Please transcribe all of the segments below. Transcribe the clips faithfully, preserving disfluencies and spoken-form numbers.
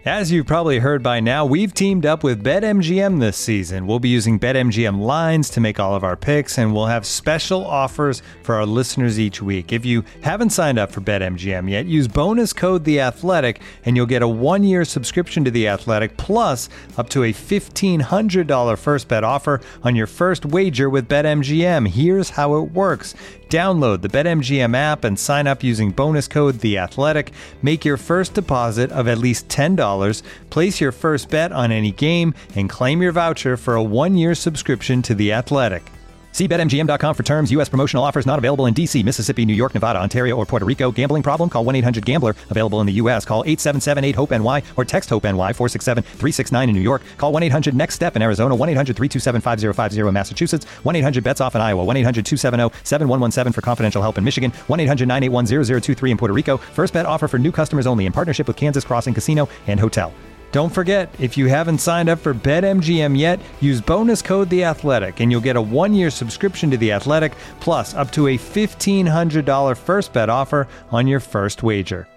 As you've probably heard by now, we've teamed up with BetMGM this season. We'll be using BetMGM lines to make all of our picks, and we'll have special offers for our listeners each week. If you haven't signed up for BetMGM yet, use bonus code The Athletic, and you'll get a one-year subscription to The Athletic, plus up to a fifteen hundred dollars first bet offer on your first wager with BetMGM. Here's how it works. Download the BetMGM app and sign up using bonus code The Athletic. Make your first deposit of at least ten dollars, place your first bet on any game, and claim your voucher for a one-year subscription to The Athletic. See Bet M G M dot com for terms. U S promotional offers not available in D C, Mississippi, New York, Nevada, Ontario, or Puerto Rico. Gambling problem? Call one eight hundred gambler. Available in the U S. Call eight seven seven eight hope N Y or text HOPE-NY four six seven three six nine in New York. Call one eight hundred next step in Arizona. one eight hundred three two seven five zero five zero in Massachusetts. one eight hundred bets off in Iowa. one eight hundred two seven zero seven one one seven for confidential help in Michigan. one eight hundred nine eight one zero zero two three in Puerto Rico. First bet offer for new customers only in partnership with Kansas Crossing Casino and Hotel. Don't forget, if you haven't signed up for BetMGM yet, use bonus code The Athletic, and you'll get a one-year subscription to The Athletic, plus up to a fifteen hundred dollars first bet offer on your first wager.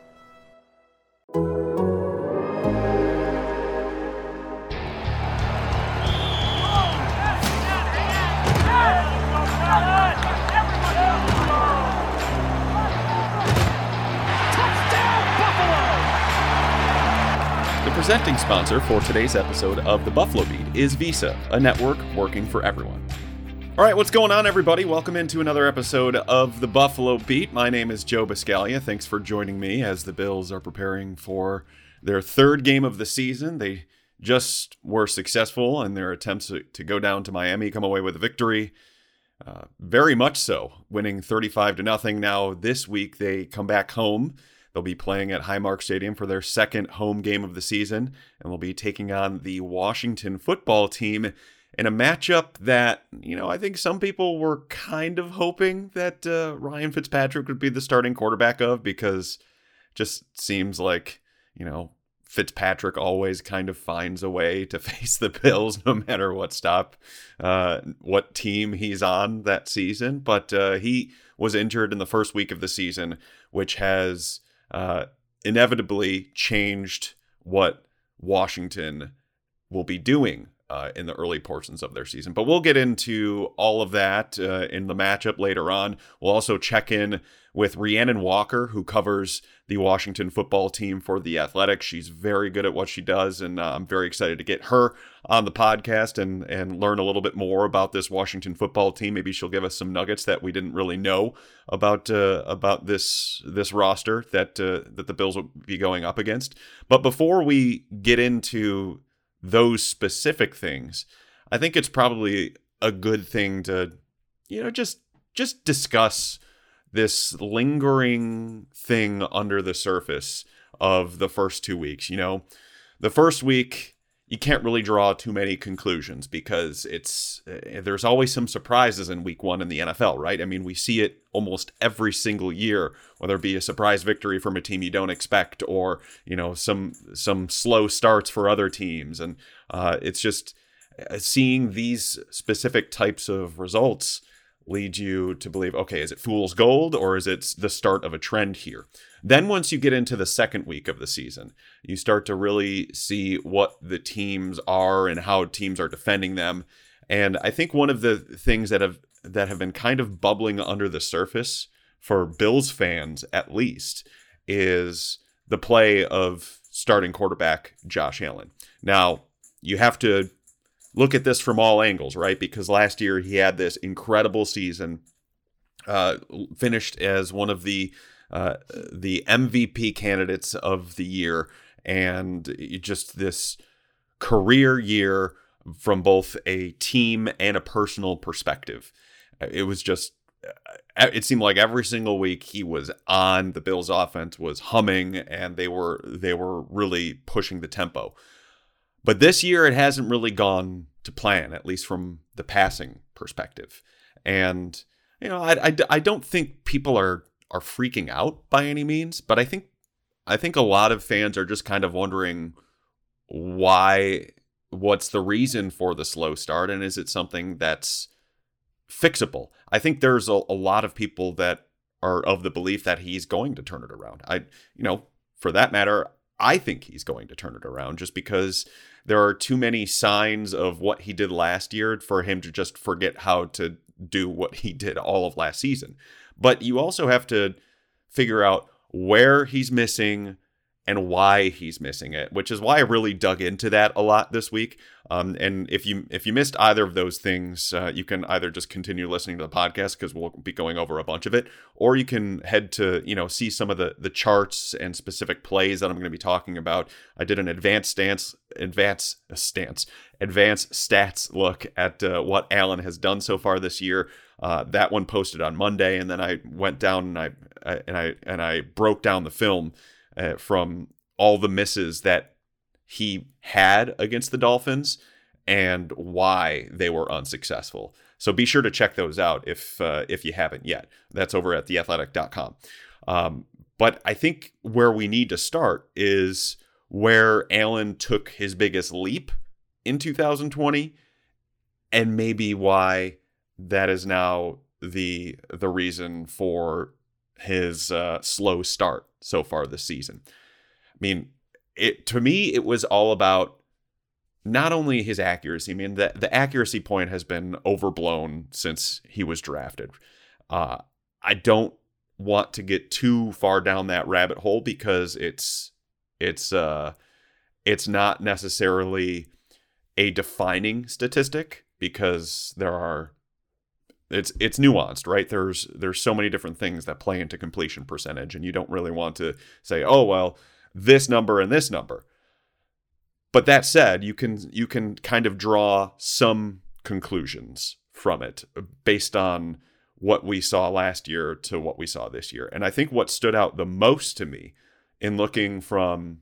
The presenting sponsor for today's episode of The Buffalo Beat is Visa, a network working for everyone. All right, what's going on, everybody? Welcome into another episode of The Buffalo Beat. My name is Joe Biscaglia. Thanks for joining me as the Bills are preparing for their third game of the season. They just were successful in their attempts to, to go down to Miami, come away with a victory. Uh, very much so, winning thirty-five to nothing. Now, this week, they come back home. They'll be playing at Highmark Stadium for their second home game of the season, and they'll be taking on the Washington football team in a matchup that, you know, I think some people were kind of hoping that uh, Ryan Fitzpatrick would be the starting quarterback of, because it just seems like, you know, Fitzpatrick always kind of finds a way to face the Bills no matter what stop, uh, what team he's on that season. But uh, he was injured in the first week of the season, which has Uh, inevitably changed what Washington will be doing uh, in the early portions of their season. But we'll get into all of that uh, in the matchup later on. We'll also check in with Rhiannon Walker, who covers the Washington football team for The Athletic. She's very good at what she does, and uh, I'm very excited to get her on the podcast and, and learn a little bit more about this Washington football team. Maybe she'll give us some nuggets that we didn't really know about uh, about this this roster that uh, that the Bills will be going up against. But before we get into those specific things, I think it's probably a good thing to, you know, just just discuss this lingering thing under the surface of the first two weeks. You know, the first week, you can't really draw too many conclusions because it's uh, there's always some surprises in week one in the N F L, right? I mean, we see it almost every single year, whether it be a surprise victory from a team you don't expect, or, you know, some some slow starts for other teams. And uh, it's just uh, seeing these specific types of results lead you to believe, okay, is it fool's gold, or is it the start of a trend here? Then once you get into the second week of the season, you start to really see what the teams are and how teams are defending them. And I think one of the things that have that have been kind of bubbling under the surface for Bills fans, at least, is the play of starting quarterback Josh Allen. Now, you have to look at this from all angles, right? Because last year he had this incredible season, uh, finished as one of the uh, the M V P candidates of the year, and just this career year from both a team and a personal perspective. It was just, it seemed like every single week he was on, the Bills offense was humming, and they were they were really pushing the tempo. But this year, it hasn't really gone to plan, at least from the passing perspective. And, you know, I, I, I don't think people are are freaking out by any means, but I think I think a lot of fans are just kind of wondering why, what's the reason for the slow start, and is it something that's fixable? I think there's a, a lot of people that are of the belief that he's going to turn it around. I, you know, for that matter, I think he's going to turn it around just because there are too many signs of what he did last year for him to just forget how to do what he did all of last season. But you also have to figure out where he's missing and why he's missing it, which is why I really dug into that a lot this week. Um, and if you if you missed either of those things, uh, you can either just continue listening to the podcast because we'll be going over a bunch of it, or you can head to, you know, see some of the the charts and specific plays that I'm going to be talking about. I did an advanced stance, advanced stance, advanced stats look at uh, what Allen has done so far this year. Uh, that one posted on Monday, and then I went down and I, I and I and I broke down the film uh, from all the misses that he had against the Dolphins and why they were unsuccessful. So be sure to check those out if uh, if you haven't yet. That's over at the athletic dot com. Um, but I think where we need to start is where Allen took his biggest leap in two thousand twenty, and maybe why that is now the the reason for his uh, slow start so far this season. I mean, it to me, it was all about not only his accuracy. I mean, the, the accuracy point has been overblown since he was drafted. Uh, I don't want to get too far down that rabbit hole because it's it's uh, it's not necessarily a defining statistic because there are It's it's nuanced, right? There's there's so many different things that play into completion percentage, and you don't really want to say, oh well, this number and this number. But that said, you can you can kind of draw some conclusions from it based on what we saw last year to what we saw this year. And I think what stood out the most to me in looking from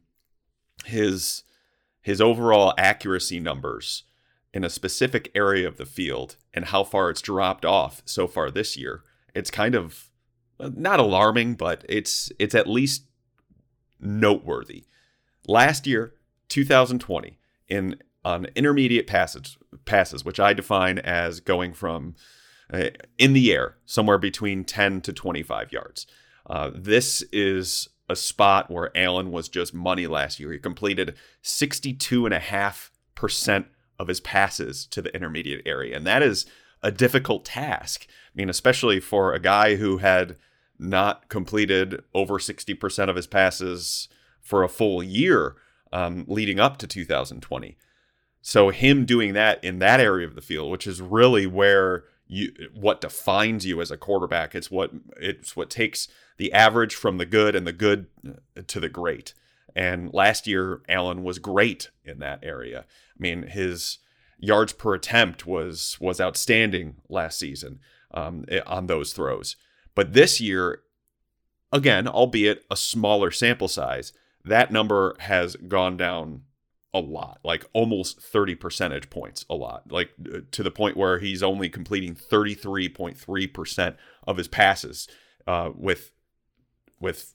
his his overall accuracy numbers in a specific area of the field and how far it's dropped off so far this year, it's kind of not alarming, but it's it's at least noteworthy. Last year, two thousand twenty, in on intermediate passes, passes, which I define as going from uh, in the air, somewhere between ten to twenty-five yards. Uh, this is a spot where Allen was just money last year. He completed sixty-two point five percent of his passes to the intermediate area. And that is a difficult task. I mean, especially for a guy who had not completed over sixty percent of his passes for a full year um, leading up to two thousand twenty. So him doing that in that area of the field, which is really where you, what defines you as a quarterback, it's what, it's what takes the average from the good and the good to the great. And last year, Allen was great in that area. I mean, his yards per attempt was was outstanding last season um, on those throws. But this year, again, albeit a smaller sample size, that number has gone down a lot, like almost thirty percentage points, a lot, like to the point where he's only completing thirty-three point three percent of his passes uh, with with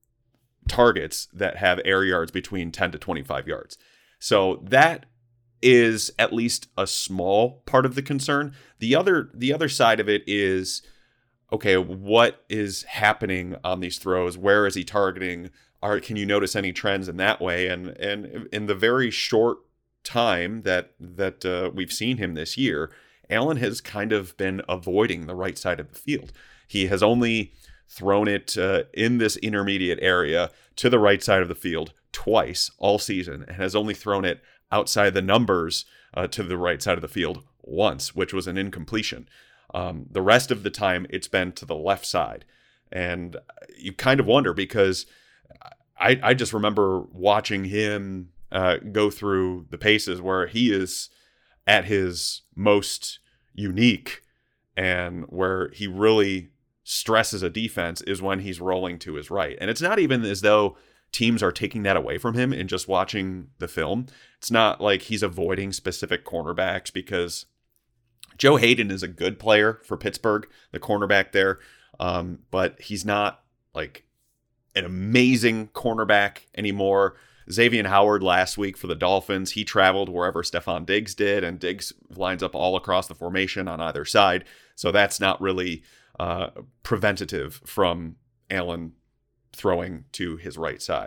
targets that have air yards between ten to twenty-five yards. So that is at least a small part of the concern. The other the other side of it is, okay, what is happening on these throws? Where is he targeting? Are, can you notice any trends in that way? And and in the very short time that that uh, we've seen him this year, Allen has kind of been avoiding the right side of the field. He has only thrown it uh, in this intermediate area to the right side of the field twice all season, and has only thrown it outside the numbers uh, to the right side of the field once, which was an incompletion. Um, the rest of the time, it's been to the left side. And you kind of wonder, because I, I just remember watching him uh, go through the paces where he is at his most unique and where he really stresses a defense is when he's rolling to his right. And it's not even as though teams are taking that away from him in just watching the film. It's not like he's avoiding specific cornerbacks, because Joe Hayden is a good player for Pittsburgh, the cornerback there, um, but he's not like an amazing cornerback anymore. Xavier Howard last week for the Dolphins, he traveled wherever Stephon Diggs did, and Diggs lines up all across the formation on either side. So that's not really uh, preventative from Allen throwing to his right side.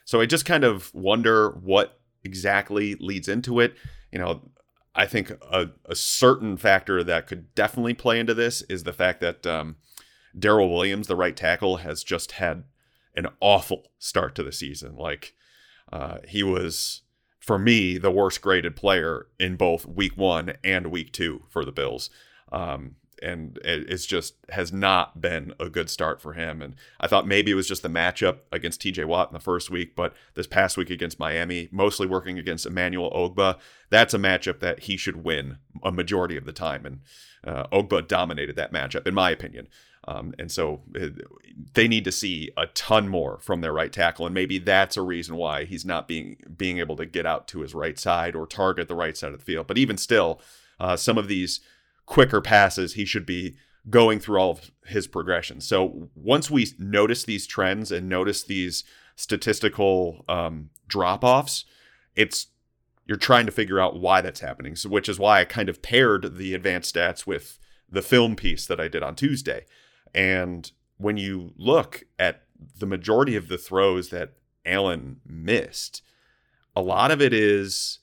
So I just kind of wonder what exactly leads into it. You know, I think a, a certain factor that could definitely play into this is the fact that um, Daryl Williams, the right tackle, has just had an awful start to the season. Like uh, he was, for me, the worst graded player in both week one and week two for the Bills. Um, and it, it's just has not been a good start for him. And I thought maybe it was just the matchup against T J Watt in the first week, but this past week against Miami, mostly working against Emmanuel Ogbah, that's a matchup that he should win a majority of the time. And uh, Ogbah dominated that matchup, in my opinion. Um, and so it, they need to see a ton more from their right tackle, and maybe that's a reason why he's not being being able to get out to his right side or target the right side of the field. But even still, uh, some of these quicker passes, he should be going through all of his progressions. So once we notice these trends and notice these statistical um, drop-offs, it's you're trying to figure out why that's happening. So, which is why I kind of paired the advanced stats with the film piece that I did on Tuesday. And when you look at the majority of the throws that Allen missed, a lot of it is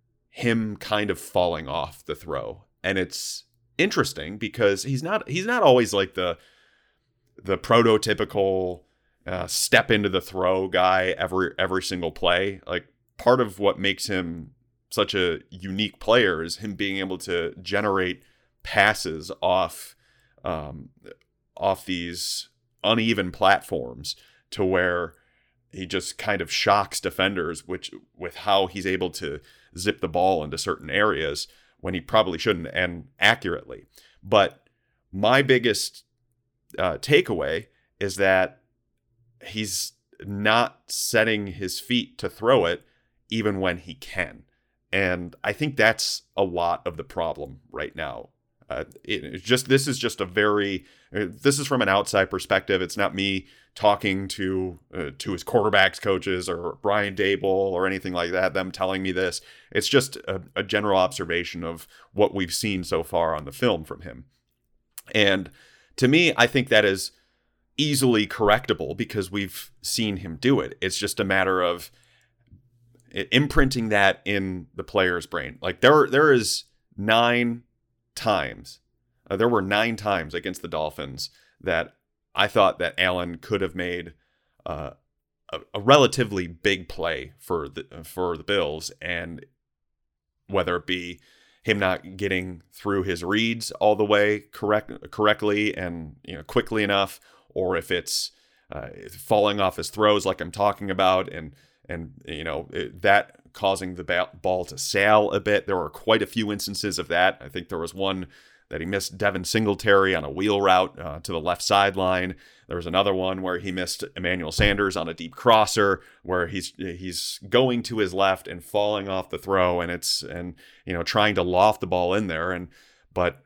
him kind of falling off the throw. And it's interesting because he's not he's not always like the the prototypical uh, step into the throw guy every every single play. Like part of what makes him such a unique player is him being able to generate passes off um, off these uneven platforms to where he just kind of shocks defenders, which with how he's able to zip the ball into certain areas when he probably shouldn't, and accurately. But my biggest uh, takeaway is that he's not setting his feet to throw it even when he can. And I think that's a lot of the problem right now. Uh, it, it's just this is just a very this is from an outside perspective. It's not me talking to uh, to his quarterbacks coaches or Brian Daboll or anything like that, them telling me this. It's just a, a general observation of what we've seen so far on the film from him. And to me, I think that is easily correctable because we've seen him do it. It's just a matter of imprinting that in the player's brain. Like there, there is nine times, uh, there were nine times against the Dolphins that I thought that Allen could have made uh, a, a relatively big play for the for the Bills, and whether it be him not getting through his reads all the way correct correctly and you know quickly enough, or if it's uh, falling off his throws like I'm talking about, and and you know it, that causing the ball to sail a bit. There were quite a few instances of that. I think there was one that he missed Devin Singletary on a wheel route uh, to the left sideline. There was another one where he missed Emmanuel Sanders on a deep crosser where he's he's going to his left and falling off the throw, and it's and you know trying to loft the ball in there. And but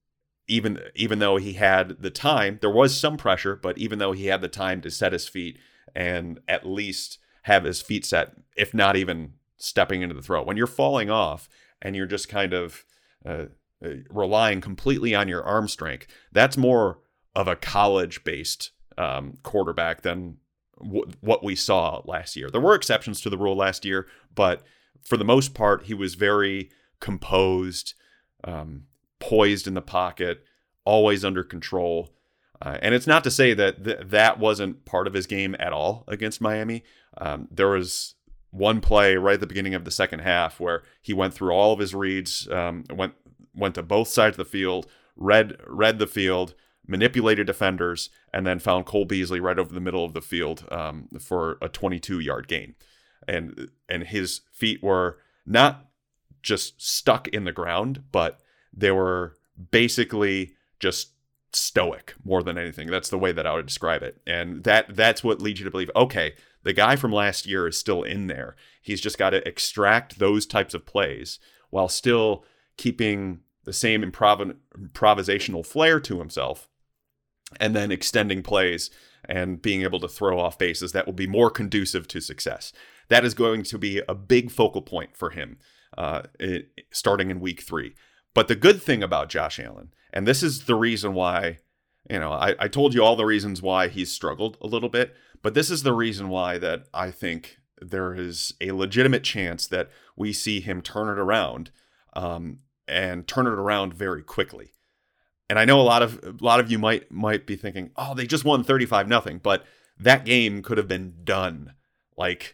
even even though he had the time, there was some pressure, but even though he had the time to set his feet and at least have his feet set, if not even stepping into the throw, when you're falling off and you're just kind of uh, relying completely on your arm strength, that's more of a college-based um, quarterback than w- what we saw last year. There were exceptions to the rule last year, but for the most part, he was very composed, um, poised in the pocket, always under control. Uh, and it's not to say that th- that wasn't part of his game at all against Miami. Um, there was one play right at the beginning of the second half where he went through all of his reads, um, went went to both sides of the field, read read the field, manipulated defenders, and then found Cole Beasley right over the middle of the field um, for a twenty-two-yard gain. And and his feet were not just stuck in the ground, but they were basically just stoic more than anything. That's the way that I would describe it. And that that's what leads you to believe, okay, the guy from last year is still in there. He's just got to extract those types of plays while still keeping the same improv- improvisational flair to himself, and then extending plays and being able to throw off bases that will be more conducive to success. That is going to be a big focal point for him uh, it, starting in week three. But the good thing about Josh Allen, and this is the reason why, you know, I, I told you all the reasons why he's struggled a little bit, But this is the reason why that I think there is a legitimate chance that we see him turn it around, um, and turn it around very quickly. And I know a lot of a lot of you might might be thinking, oh, they just won thirty-five nothing, but that game could have been done like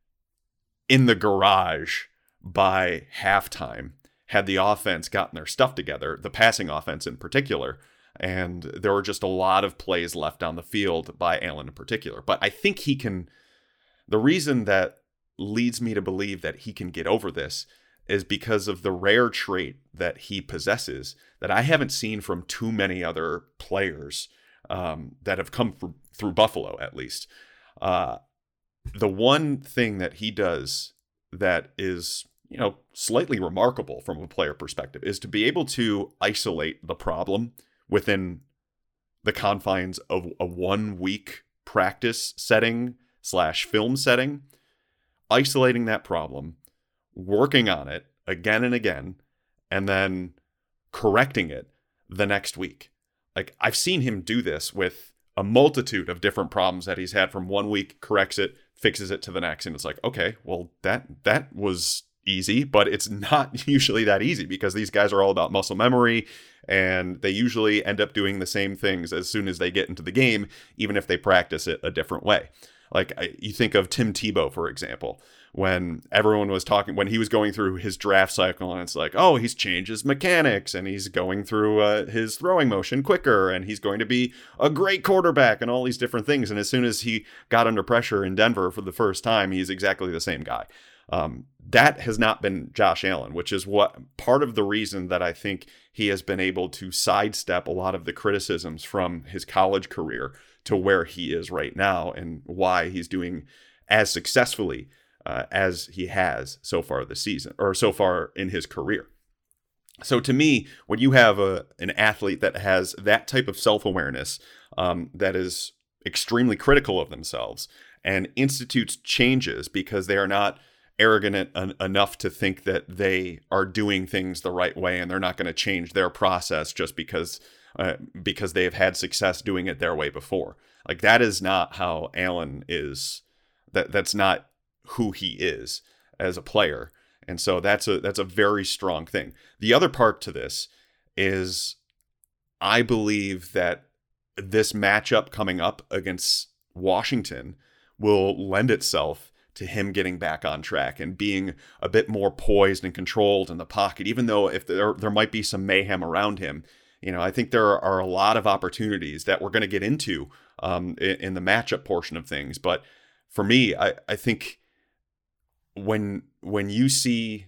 in the garage by halftime had the offense gotten their stuff together, the passing offense in particular. And there were just a lot of plays left down the field by Allen in particular. But I think he can, the reason that leads me to believe that he can get over this is because of the rare trait that he possesses that I haven't seen from too many other players um, that have come through, through Buffalo, at least. Uh, the one thing that he does that is, you know, slightly remarkable from a player perspective is to be able to isolate the problem within the confines of a one week practice setting slash film setting, isolating that problem, working on it again and again, and then correcting it the next week. Like, I've seen him do this with a multitude of different problems that he's had from one week, corrects it, fixes it to the next. And it's like, okay, well, that that was easy, but it's not usually that easy because these guys are all about muscle memory, and they usually end up doing the same things as soon as they get into the game, even if they practice it a different way. Like, I, you think of Tim Tebow, for example, when everyone was talking, when he was going through his draft cycle, and it's like, oh, he's changed his mechanics, and he's going through uh, his throwing motion quicker, and he's going to be a great quarterback, and all these different things. And as soon as he got under pressure in Denver for the first time, he's exactly the same guy. Um, that has not been Josh Allen, which is what part of the reason that I think he has been able to sidestep a lot of the criticisms from his college career to where he is right now, and why he's doing as successfully uh, as he has so far this season, or so far in his career. So to me, when you have a an athlete that has that type of self-awareness, um, that is extremely critical of themselves and institutes changes because they are not arrogant en- enough to think that they are doing things the right way and they're not going to change their process just because uh, because they've had success doing it their way before. Like, that is not how Allen is. That that's not who he is as a player. And so that's a that's a very strong thing. The other part to this is I believe that this matchup coming up against Washington will lend itself to him getting back on track and being a bit more poised and controlled in the pocket, even though if there there might be some mayhem around him. You know, I think there are a lot of opportunities that we're going to get into um, in, in the matchup portion of things. But for me, I, I think when when you see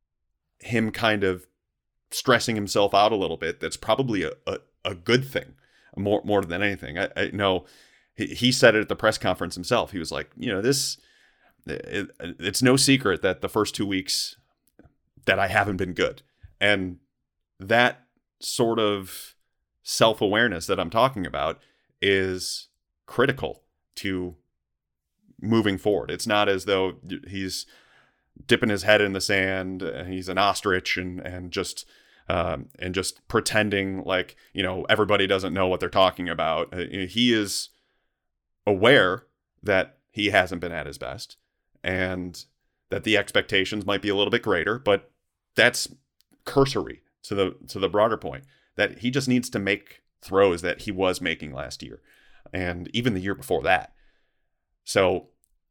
him kind of stressing himself out a little bit, that's probably a, a, a good thing more more than anything. I, I know he, he said it at the press conference himself. He was like, you know, this it, it's no secret that the first two weeks that I haven't been good. And that sort of self-awareness that I'm talking about is critical to moving forward. It's not as though he's dipping his head in the sand and he's an ostrich and, and just um, and just pretending like, you know, everybody doesn't know what they're talking about. He is aware that he hasn't been at his best and that the expectations might be a little bit greater, but that's cursory to the to the broader point that he just needs to make throws that he was making last year and even the year before that. So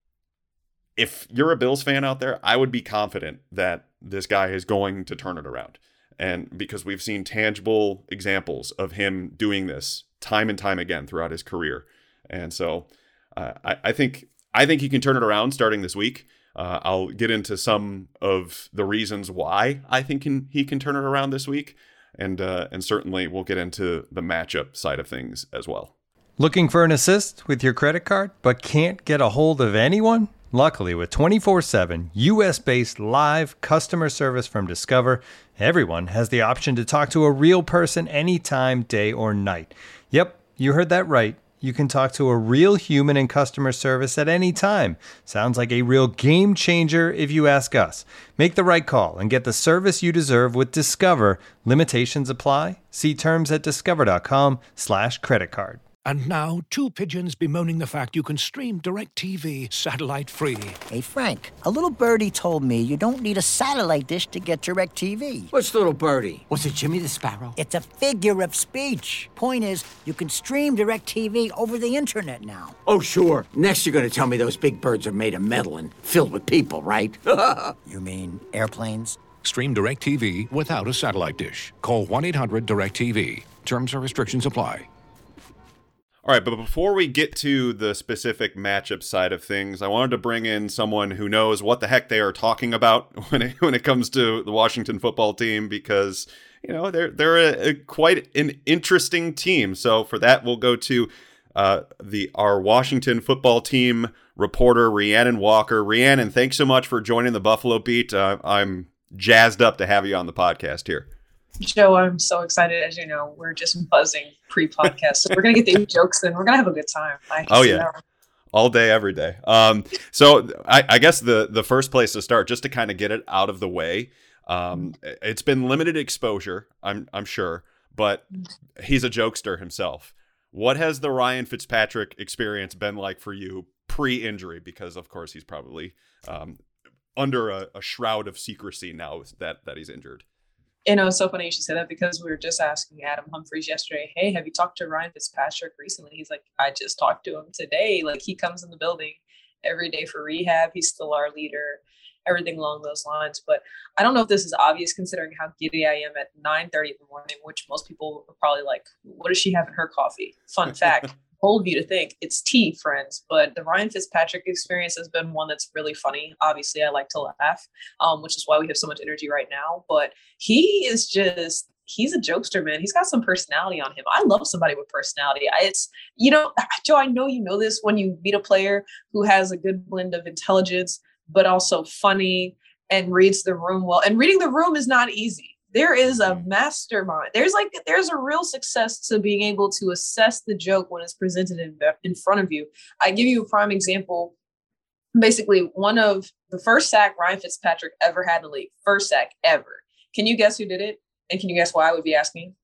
if you're a Bills fan out there, I would be confident that this guy is going to turn it around. And because we've seen tangible examples of him doing this time and time again throughout his career. And so uh, I, I think I think he can turn it around starting this week. Uh, I'll get into some of the reasons why I think can, he can turn it around this week. And uh, and certainly we'll get into the matchup side of things as well. Looking for an assist with your credit card, but can't get a hold of anyone? Luckily, with twenty-four seven U S-based live customer service from Discover, everyone has the option to talk to a real person anytime, day or night. Yep, you heard that right. You can talk to a real human in customer service at any time. Sounds like a real game changer if you ask us. Make the right call and get the service you deserve with Discover. Limitations apply. See terms at discover.com slash credit card. And now, two pigeons bemoaning the fact you can stream DirecTV satellite-free. Hey, Frank, a little birdie told me you don't need a satellite dish to get DirecTV. What's little birdie? Was it Jimmy the Sparrow? It's a figure of speech. Point is, you can stream DirecTV over the internet now. Oh, sure. Next you're going to tell me those big birds are made of metal and filled with people, right? You mean airplanes? Stream DirecTV without a satellite dish. Call one eight hundred direct T V. Terms and restrictions apply. All right, but before we get to the specific matchup side of things, I wanted to bring in someone who knows what the heck they are talking about when it, when it comes to the Washington football team, because, you know, they're they're a, a quite an interesting team. So for that, we'll go to uh, the our Washington football team reporter, Rhiannon Walker. Rhiannon, thanks so much for joining the Buffalo Beat. Uh, I'm jazzed up to have you on the podcast here. Joe, I'm so excited. As you know, we're just buzzing pre-podcast. So we're going to get these jokes in. We're going to have a good time. I oh, yeah. That. All day, every day. Um, so I, I guess the, the first place to start, just to kind of get it out of the way, um, it's been limited exposure, I'm I'm sure, but he's a jokester himself. What has the Ryan Fitzpatrick experience been like for you pre-injury? Because, of course, he's probably um, under a, a shroud of secrecy now that, that he's injured. You know, it's so funny you should say that, because we were just asking Adam Humphries yesterday, hey, have you talked to Ryan Fitzpatrick recently? He's like, I just talked to him today. Like, he comes in the building every day for rehab. He's still our leader, everything along those lines. But I don't know if this is obvious considering how giddy I am at nine thirty in the morning, which most people are probably like, what does she have in her coffee? Fun fact. Bold of you to think it's tea, friends, but the Ryan Fitzpatrick experience has been one that's really funny. Obviously, I like to laugh, um, which is why we have so much energy right now. But he is just, he's a jokester, man. He's got some personality on him. I love somebody with personality. I, it's, you know, Joe, I know you know this when you meet a player who has a good blend of intelligence, but also funny and reads the room well. And reading the room is not easy. There is a mastermind. There's like, there's a real success to being able to assess the joke when it's presented in, in front of you. I give you a prime example. Basically, one of the first sack Ryan Fitzpatrick ever had in the league. First sack ever. Can you guess who did it? And can you guess why I would be asking?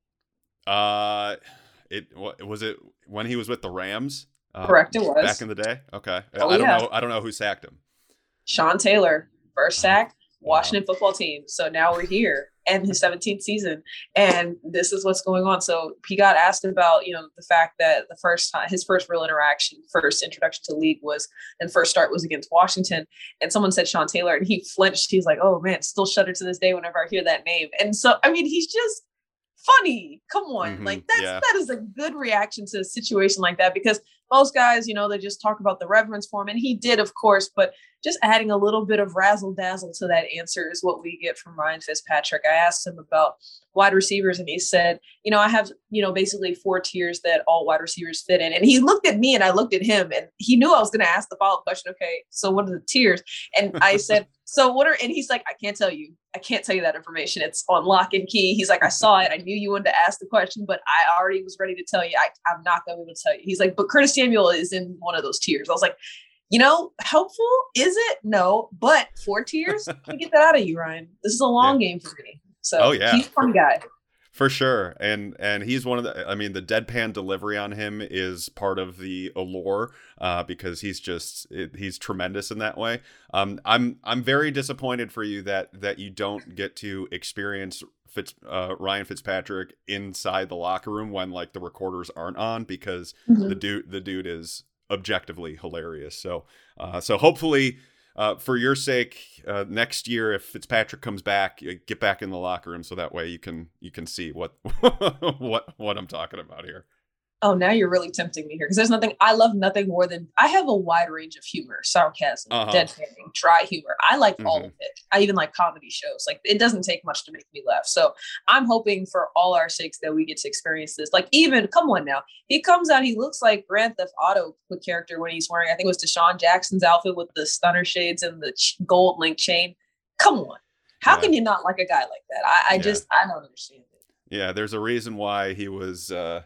Uh, it was it when he was with the Rams? Uh, Correct, it was. Back in the day? Okay. Oh, I don't yeah. know. I don't know who sacked him. Sean Taylor, first sack, Washington Wow. football team. So now we're here. And his seventeenth season. And this is what's going on. So he got asked about, you know, the fact that the first time, his first real interaction, first introduction to the league was, and first start was against Washington. And someone said Sean Taylor, and he flinched. He's like, oh man, still shudder to this day whenever I hear that name. And so, I mean, he's just funny. Come on. Mm-hmm. Like that's, Yeah. that is a good reaction to a situation like that, because most guys, you know, they just talk about the reverence for him. And he did, of course, but just adding a little bit of razzle dazzle to that answer is what we get from Ryan Fitzpatrick. I asked him about wide receivers, and he said, you know, I have, you know, basically four tiers that all wide receivers fit in. And he looked at me and I looked at him, and he knew I was going to ask the follow-up question. Okay, so what are the tiers? And I said, so what are, and he's like, I can't tell you. I can't tell you that information. It's on lock and key. He's like, I saw it. I knew you wanted to ask the question, but I already was ready to tell you. I, I'm not going to be able to tell you. He's like, but Curtis Samuel is in one of those tiers. I was like, you know, helpful? Is it? No, but four tiers? Can get that out of you, Ryan. This is a long yeah. game for me. So oh, yeah. he's a fun guy. For sure. And and he's one of the, I mean, the deadpan delivery on him is part of the allure uh, because he's just, it, he's tremendous in that way. Um, I'm I'm very disappointed for you that that you don't get to experience Fitz, uh, Ryan Fitzpatrick inside the locker room when like the recorders aren't on, because mm-hmm. the dude, the dude is objectively hilarious. So, uh, so hopefully, uh, for your sake, uh, next year, if Fitzpatrick comes back, you get back in the locker room so that way you can you can see what what what I'm talking about here. Oh, now you're really tempting me here, because there's nothing, I love nothing more than, I have a wide range of humor, sarcasm, uh-huh. deadpanning, dry humor. I like mm-hmm. all of it. I even like comedy shows. Like, it doesn't take much to make me laugh. So I'm hoping for all our sakes that we get to experience this. Like, even, come on now, he comes out, he looks like Grand Theft Auto character when he's wearing, I think it was Deshaun Jackson's outfit with the stunner shades and the ch- gold link chain. Come on. How yeah. can you not like a guy like that? I, I yeah. just, I don't understand it. Yeah, there's a reason why he was, uh,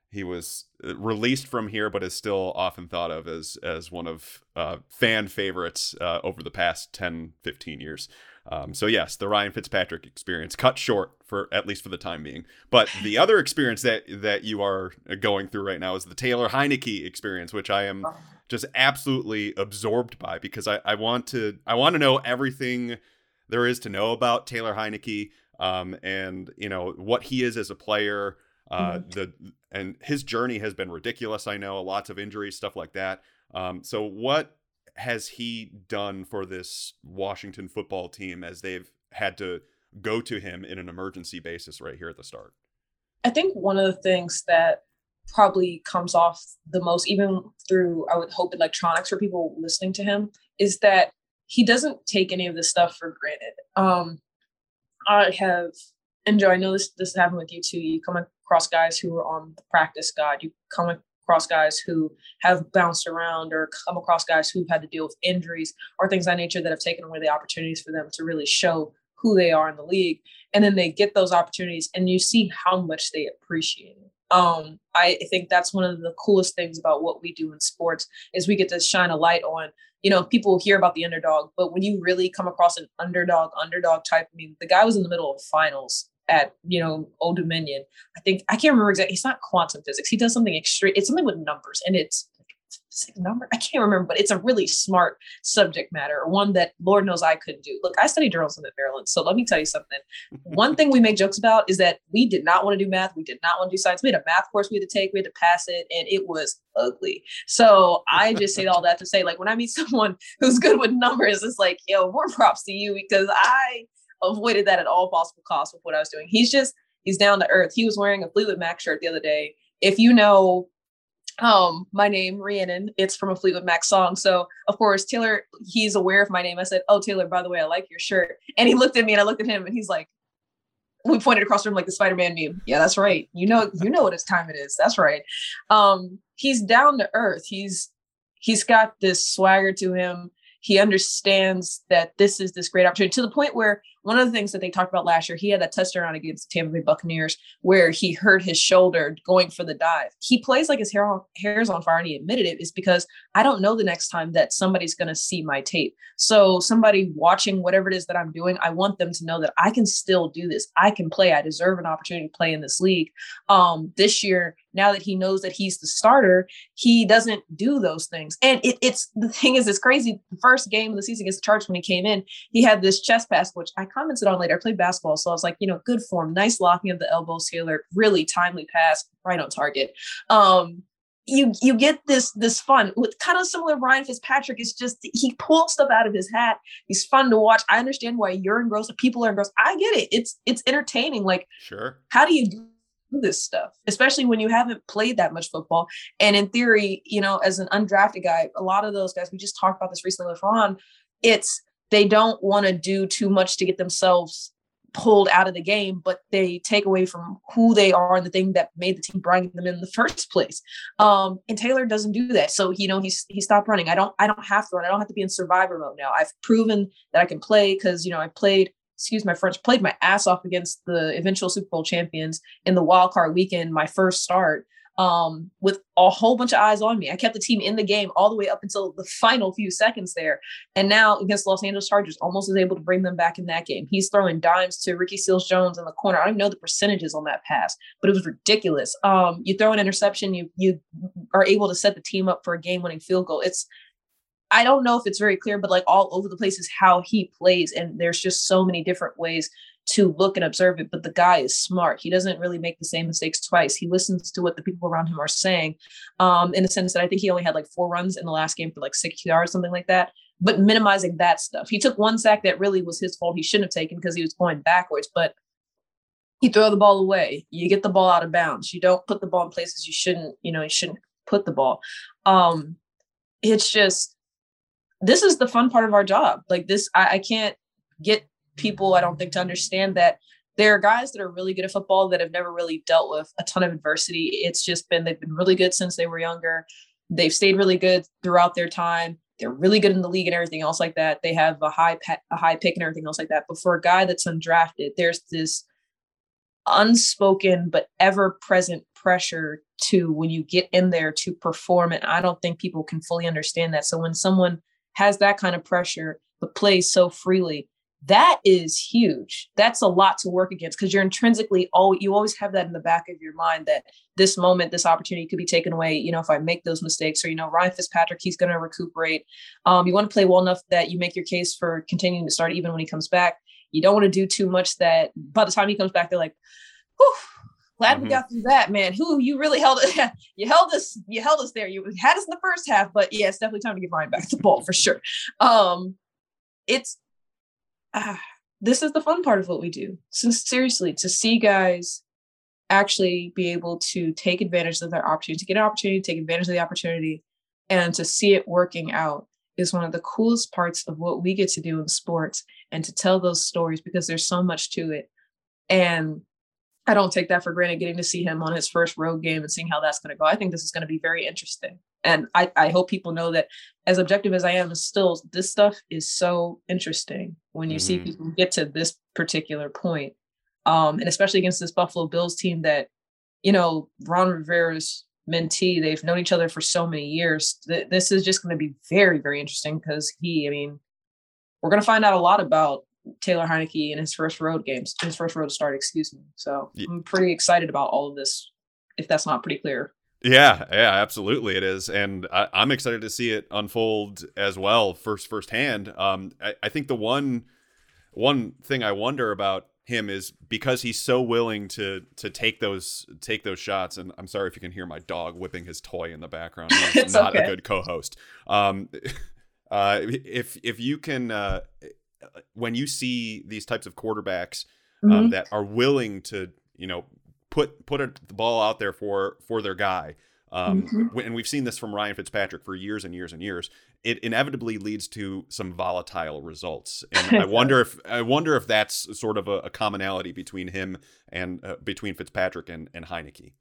he was released from here, but is still often thought of as as one of uh, fan favorites uh, over the past ten, fifteen years. Um, so yes, the Ryan Fitzpatrick experience cut short for at least for the time being. But the other experience that that you are going through right now is the Taylor Heinicke experience, which I am just absolutely absorbed by, because I, I want to I want to know everything there is to know about Taylor Heinicke, um, and you know what he is as a player. Uh, mm-hmm. the and his journey has been ridiculous. I know, lots of injuries, stuff like that. Um, so what has he done for this Washington football team as they've had to go to him in an emergency basis right here at the start? I think one of the things that probably comes off the most, even through, I would hope, electronics for people listening to him, is that he doesn't take any of this stuff for granted. Um, I have enjoyed, I know this, this happened with you too. You come across guys who are on the practice squad. You come across guys who have bounced around, or come across guys who've had to deal with injuries or things of that nature that have taken away the opportunities for them to really show who they are in the league. And then they get those opportunities and you see how much they appreciate it. Um, I think that's one of the coolest things about what we do in sports is we get to shine a light on, you know, people hear about the underdog, but when you really come across an underdog, underdog type, I mean, the guy was in the middle of finals at, you know, Old Dominion. I think, I can't remember exactly. It's not quantum physics. He does something extreme. It's something with numbers, and it's number. I can't remember, but it's a really smart subject matter, one that Lord knows I couldn't do. Look, I studied journalism at Maryland. So let me tell you something. One thing we make jokes about is that we did not want to do math. We did not want to do science. We had a math course we had to take. We had to pass it, and it was ugly. So I just say all that to say, like, when I meet someone who's good with numbers, it's like, yo, more props to you, because I avoided that at all possible costs with what I was doing. He's just, he's down to earth. He was wearing a Fleetwood Mac shirt the other day. If you know, Um, my name, Rhiannon, it's from a Fleetwood Mac song. So of course, Taylor, he's aware of my name. I said, "Oh, Taylor, by the way, I like your shirt." And he looked at me and I looked at him and he's like, we pointed across the room like the Spider-Man meme. Yeah, that's right. You know, you know what it's time it is. That's right. Um, he's down to earth. He's, he's got this swagger to him. He understands that this is this great opportunity, to the point where one of the things that they talked about last year, he had that touchdown against the Tampa Bay Buccaneers where he hurt his shoulder going for the dive. He plays like his hair on, hair's on fire, and he admitted it is because I don't know the next time that somebody's going to see my tape. So somebody watching whatever it is that I'm doing, I want them to know that I can still do this. I can play. I deserve an opportunity to play in this league. Um, this year, now that he knows that he's the starter, he doesn't do those things. And it, it's the thing is, it's crazy. The first game of the season against the Chargers, when he came in, he had this chest pass, which I commented on later. I played basketball, so I was like, you know, good form, nice locking of the elbows, Taylor, really timely pass, right on target. Um, you you get this this fun with kind of similar. Ryan Fitzpatrick is just, he pulls stuff out of his hat. He's fun to watch. I understand why you're engrossed, people are engrossed. I get it. It's it's entertaining. Like, sure, how do you do this stuff, especially when you haven't played that much football? And in theory, you know, as an undrafted guy, a lot of those guys, we just talked about this recently with Ron, it's they don't want to do too much to get themselves pulled out of the game, but they take away from who they are and the thing that made the team bring them in the first place. Um, and Taylor doesn't do that. So, you know, he's, he stopped running. I don't, I don't have to run. I don't have to be in survivor mode now. I've proven that I can play, because, you know, I played, excuse my French, played my ass off against the eventual Super Bowl champions in the wild card weekend, my first start, um, with a whole bunch of eyes on me. I kept the team in the game all the way up until the final few seconds there. And now against Los Angeles Chargers, almost was able to bring them back in that game. He's throwing dimes to Ricky Seals-Jones in the corner. I don't even know the percentages on that pass, but it was ridiculous. Um, you throw an interception, you you are able to set the team up for a game-winning field goal. It's, I don't know if it's very clear, but like all over the place is how he plays. And there's just so many different ways to look and observe it. But the guy is smart. He doesn't really make the same mistakes twice. He listens to what the people around him are saying, um, in the sense that I think he only had like four runs in the last game for like six yards, something like that, but minimizing that stuff. He took one sack that really was his fault. He shouldn't have taken, because he was going backwards, but you throw the ball away, you get the ball out of bounds. You don't put the ball in places you shouldn't, you know, you shouldn't put the ball. Um, it's just, this is the fun part of our job. Like this, I, I can't get people, I don't think, to understand that there are guys that are really good at football that have never really dealt with a ton of adversity. It's just been, they've been really good since they were younger. They've stayed really good throughout their time. They're really good in the league and everything else like that. They have a high, a high pick and everything else like that. But for a guy that's undrafted, there's this unspoken but ever present pressure to when you get in there to perform. And I don't think people can fully understand that. So when someone has that kind of pressure but plays so freely, that is huge. That's a lot to work against, because you're intrinsically all you always have that in the back of your mind that this moment, this opportunity could be taken away. You know, if I make those mistakes, or, you know, Ryan Fitzpatrick, he's going to recuperate. Um, you want to play well enough that you make your case for continuing to start even when he comes back. You don't want to do too much that by the time he comes back, they're like, whew, glad mm-hmm. we got through that, man. Who you really held it. You held us, you held us there. You had us in the first half, but yeah, it's definitely time to give Ryan back the ball for sure. Um, it's, Ah, this is the fun part of what we do. Since seriously, to see guys actually be able to take advantage of their opportunity, to get an opportunity, take advantage of the opportunity, and to see it working out is one of the coolest parts of what we get to do in sports, and to tell those stories, because there's so much to it. And I don't take that for granted, getting to see him on his first road game and seeing how that's going to go. I think this is going to be very interesting. And I, I hope people know that, as objective as I am, still, this stuff is so interesting when you mm-hmm. see people get to this particular point. Um, and especially against this Buffalo Bills team that, you know, Ron Rivera's mentee, they've known each other for so many years. Th- this is just going to be very, very interesting, because he, I mean, we're going to find out a lot about Taylor Heinicke in his first road games, his first road start, excuse me. So yeah. I'm pretty excited about all of this, if that's not pretty clear. Yeah, yeah, absolutely it is. And I, I'm excited to see it unfold as well, first firsthand. Um, I, I think the one one thing I wonder about him is, because he's so willing to to take those take those shots. And I'm sorry if you can hear my dog whipping his toy in the background. He's not okay. a good co-host. Um, uh, if if you can, uh, when you see these types of quarterbacks um, mm-hmm. that are willing to, you know, put put a, the ball out there for for their guy. Um, mm-hmm. And we've seen this from Ryan Fitzpatrick for years and years and years. It inevitably leads to some volatile results. And I wonder if I wonder if that's sort of a, a commonality between him and uh, between Fitzpatrick and, and Heinicke.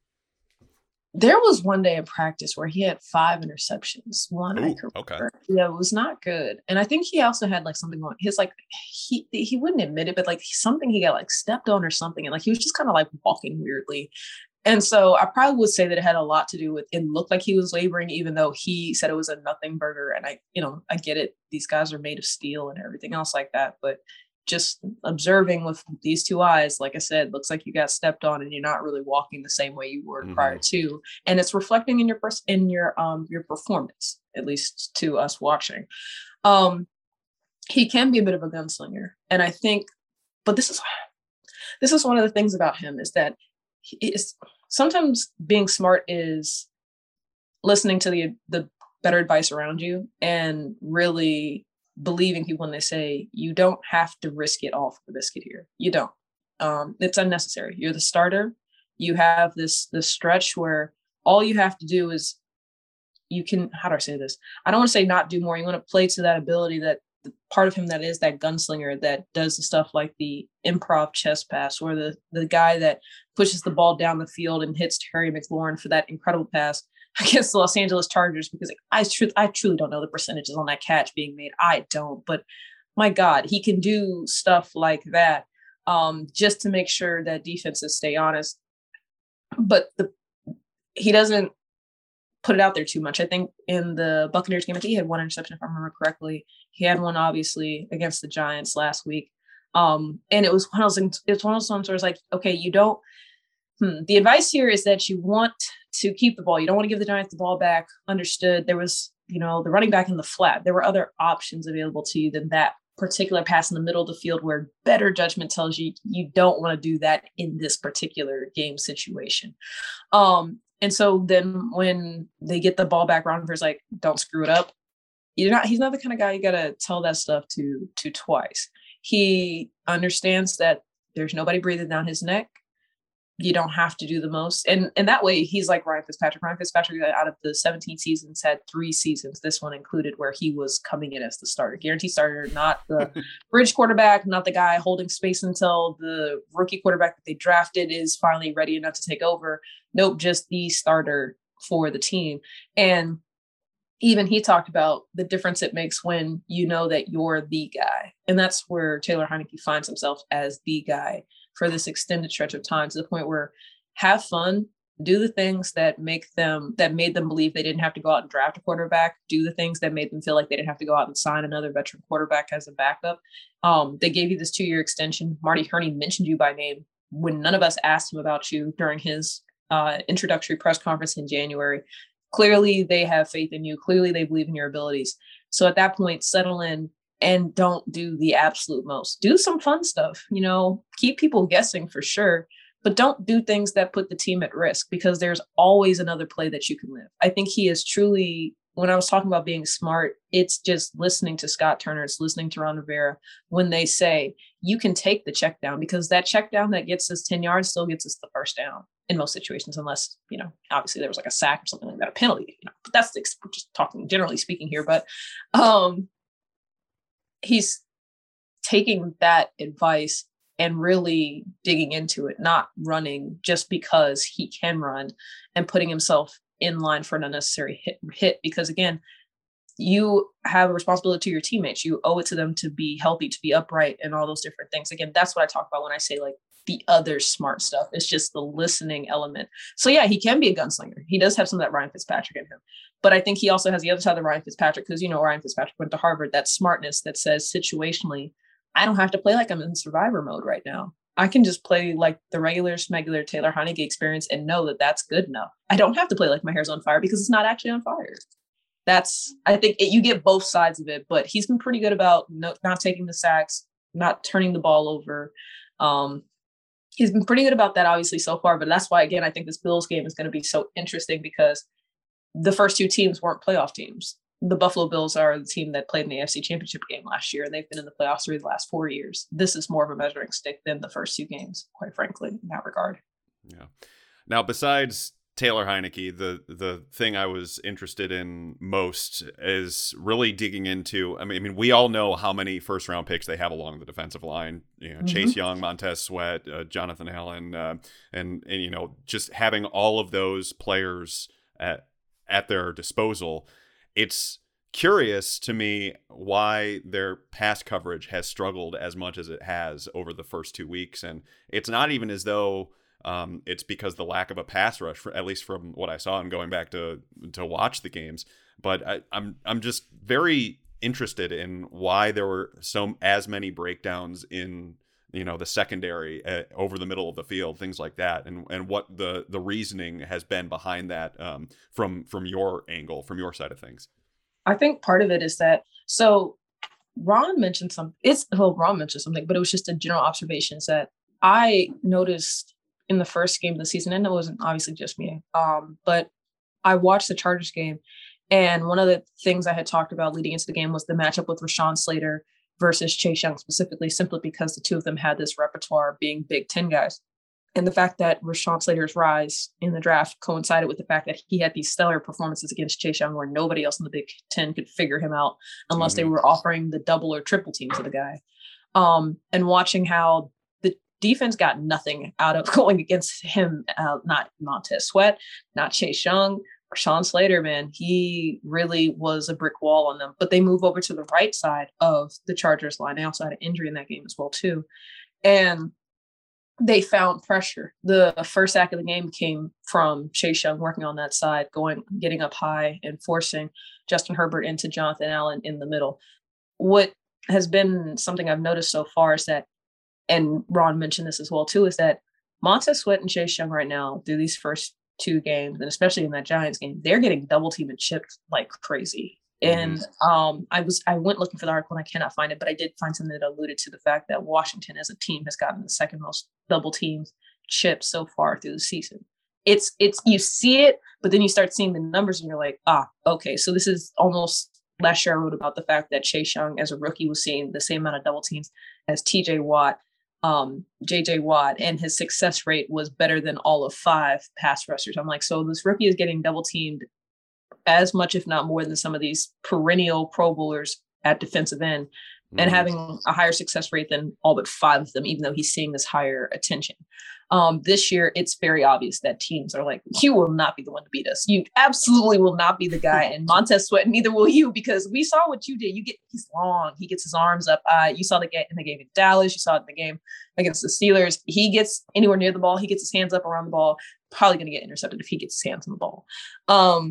There was one day in practice where he had five interceptions. One, Ooh, I could okay. Yeah, it was not good. And I think he also had like something on his, like, he he wouldn't admit it, but like something he got like stepped on or something. And like he was just kind of like walking weirdly. And so I probably would say that it had a lot to do with, it looked like he was laboring, even though he said it was a nothing burger. And I, you know, I get it. These guys are made of steel and everything else like that. But just observing with these two eyes, like I said, looks like you got stepped on and you're not really walking the same way you were mm-hmm. prior to. And it's reflecting in your pers- in your um your performance, at least to us watching. Um, he can be a bit of a gunslinger. And I think, but this is this is one of the things about him, is that he is sometimes being smart is listening to the the better advice around you and really believing people when they say you don't have to risk it all for the biscuit here. You don't. Um, it's unnecessary. You're the starter. You have this this stretch where all you have to do is you can, how do I say this? I don't want to say not do more. You want to play to that ability, that the part of him that is that gunslinger that does the stuff like the improv chest pass, or the the guy that pushes the ball down the field and hits Terry McLaurin for that incredible pass against the Los Angeles Chargers, because I, tr- I truly don't know the percentages on that catch being made. I don't, but my God, he can do stuff like that um, just to make sure that defenses stay honest. But the he doesn't put it out there too much. I think in the Buccaneers game, I think he had one interception, if I remember correctly. He had one, obviously, against the Giants last week. Um, and it was one of those things, it's one of those times where it's like, okay, you don't, hmm, the advice here is that you want to keep the ball. You don't want to give the Giants the ball back. Understood. There was, you know, the running back in the flat. There were other options available to you than that particular pass in the middle of the field, where better judgment tells you you don't want to do that in this particular game situation. Um, and so then when they get the ball back, Ron Rivera's like, don't screw it up. You're not, he's not the kind of guy you got to tell that stuff to, to twice. He understands that there's nobody breathing down his neck. You don't have to do the most. And and that way, he's like Ryan Fitzpatrick. Ryan Fitzpatrick, out of the seventeen seasons, had three seasons, this one included, where he was coming in as the starter. Guaranteed starter, not the bridge quarterback, not the guy holding space until the rookie quarterback that they drafted is finally ready enough to take over. Nope, just the starter for the team. And even he talked about the difference it makes when you know that you're the guy. And that's where Taylor Heinicke finds himself, as the guy for this extended stretch of time, to the point where have fun, do the things that make them, that made them believe they didn't have to go out and draft a quarterback, do the things that made them feel like they didn't have to go out and sign another veteran quarterback as a backup. Um, they gave you this two-year extension. Marty Hurney mentioned you by name when none of us asked him about you during his uh, introductory press conference in January. Clearly they have faith in you. Clearly they believe in your abilities. So at that point, settle in and don't do the absolute most. Do some fun stuff, you know, keep people guessing for sure, but don't do things that put the team at risk, because there's always another play that you can live. I think he is truly, when I was talking about being smart, it's just listening to Scott Turner, it's listening to Ron Rivera when they say you can take the check down, because that check down that gets us ten yards still gets us the first down in most situations, unless, you know, obviously there was like a sack or something like that, a penalty, you know, but that's the, we're just talking generally speaking here. But um, he's taking that advice and really digging into it, not running just because he can run and putting himself in line for an unnecessary hit, hit. Because again, you have a responsibility to your teammates. You owe it to them to be healthy, to be upright, and all those different things. Again, that's what I talk about when I say like the other smart stuff. It's just the listening element. So yeah, he can be a gunslinger. He does have some of that Ryan Fitzpatrick in him. But I think he also has the other side of Ryan Fitzpatrick, because, you know, Ryan Fitzpatrick went to Harvard, that smartness that says situationally, I don't have to play like I'm in survivor mode right now. I can just play like the regular smegular Taylor Heineke experience and know that that's good enough. I don't have to play like my hair's on fire, because it's not actually on fire. That's, I think it, you get both sides of it, but he's been pretty good about no, not taking the sacks, not turning the ball over. Um, he's been pretty good about that, obviously, so far. But that's why, again, I think this Bills game is going to be so interesting, because the first two teams weren't playoff teams. The Buffalo Bills are the team that played in the A F C Championship game last year, and they've been in the playoffs for the last four years. This is more of a measuring stick than the first two games, quite frankly, in that regard. Yeah. Now, besides Taylor Heineke, the the thing I was interested in most is really digging into. I mean, I mean, we all know how many first round picks they have along the defensive line. You know, mm-hmm. Chase Young, Montez Sweat, uh, Jonathan Allen, uh, and and you know, just having all of those players at at their disposal. It's curious to me why their pass coverage has struggled as much as it has over the first two weeks, and it's not even as though. Um, it's because the lack of a pass rush, for, at least from what I saw and going back to to watch the games. But I, I'm I'm just very interested in why there were so as many breakdowns in you know the secondary uh, over the middle of the field, things like that, and and what the the reasoning has been behind that um, from from your angle, from your side of things. I think part of it is that so Ron mentioned something. It's well, Ron mentioned something, but it was just a general observation that I noticed in the first game of the season, and it wasn't obviously just me, um, but I watched the Chargers game, and one of the things I had talked about leading into the game was the matchup with Rashawn Slater versus Chase Young specifically, simply because the two of them had this repertoire of being Big Ten guys. And the fact that Rashawn Slater's rise in the draft coincided with the fact that he had these stellar performances against Chase Young where nobody else in the Big Ten could figure him out unless mm-hmm. they were offering the double or triple team to the guy. Um, and watching how defense got nothing out of going against him, uh, not Montez Sweat, not Chase Young, Rashawn Slater, man, he really was a brick wall on them. But they move over to the right side of the Chargers line. They also had an injury in that game as well, too. And they found pressure. The first sack of the game came from Chase Young working on that side, going, getting up high and forcing Justin Herbert into Jonathan Allen in the middle. What has been something I've noticed so far is that, and Ron mentioned this as well, too, is that Montez Sweat and Chase Young right now, through these first two games, and especially in that Giants game, they're getting double teamed and chipped like crazy. Mm-hmm. And um, I was I went looking for the article and I cannot find it, but I did find something that alluded to the fact that Washington as a team has gotten the second most double teams chipped so far through the season. It's it's you see it, but then you start seeing the numbers and you're like, ah, okay, so this is almost. Last year I wrote about the fact that Chase Young as a rookie was seeing the same amount of double teams as T J Watt. um J J Watt, and his success rate was better than all of five pass rushers. I'm like, so this rookie is getting double teamed as much, if not more, than some of these perennial Pro Bowlers at defensive end, mm-hmm. and having a higher success rate than all but five of them, even though he's seeing this higher attention. Um, this year, it's very obvious that teams are like, you will not be the one to beat us. You absolutely will not be the guy. And Montez Sweat, neither will you, because we saw what you did. You get, he's long. He gets his arms up. Uh, you saw the game in the game in Dallas. You saw it in the game against the Steelers. He gets anywhere near the ball. He gets his hands up around the ball. Probably going to get intercepted if he gets his hands on the ball. Um,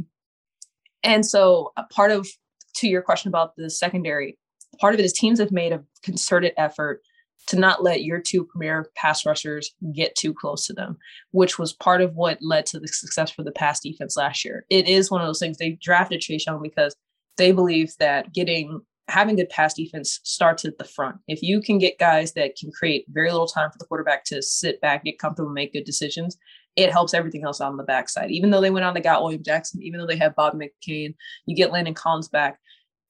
and so a part of, to your question about the secondary, part of it is teams have made a concerted effort to not let your two premier pass rushers get too close to them, which was part of what led to the success for the pass defense last year. It is one of those things. They drafted Chase Young because they believe that getting having good pass defense starts at the front. If you can get guys that can create very little time for the quarterback to sit back, get comfortable, make good decisions, it helps everything else on the backside. Even though they went on, they got William Jackson, even though they have Bob McCain, you get Landon Collins back.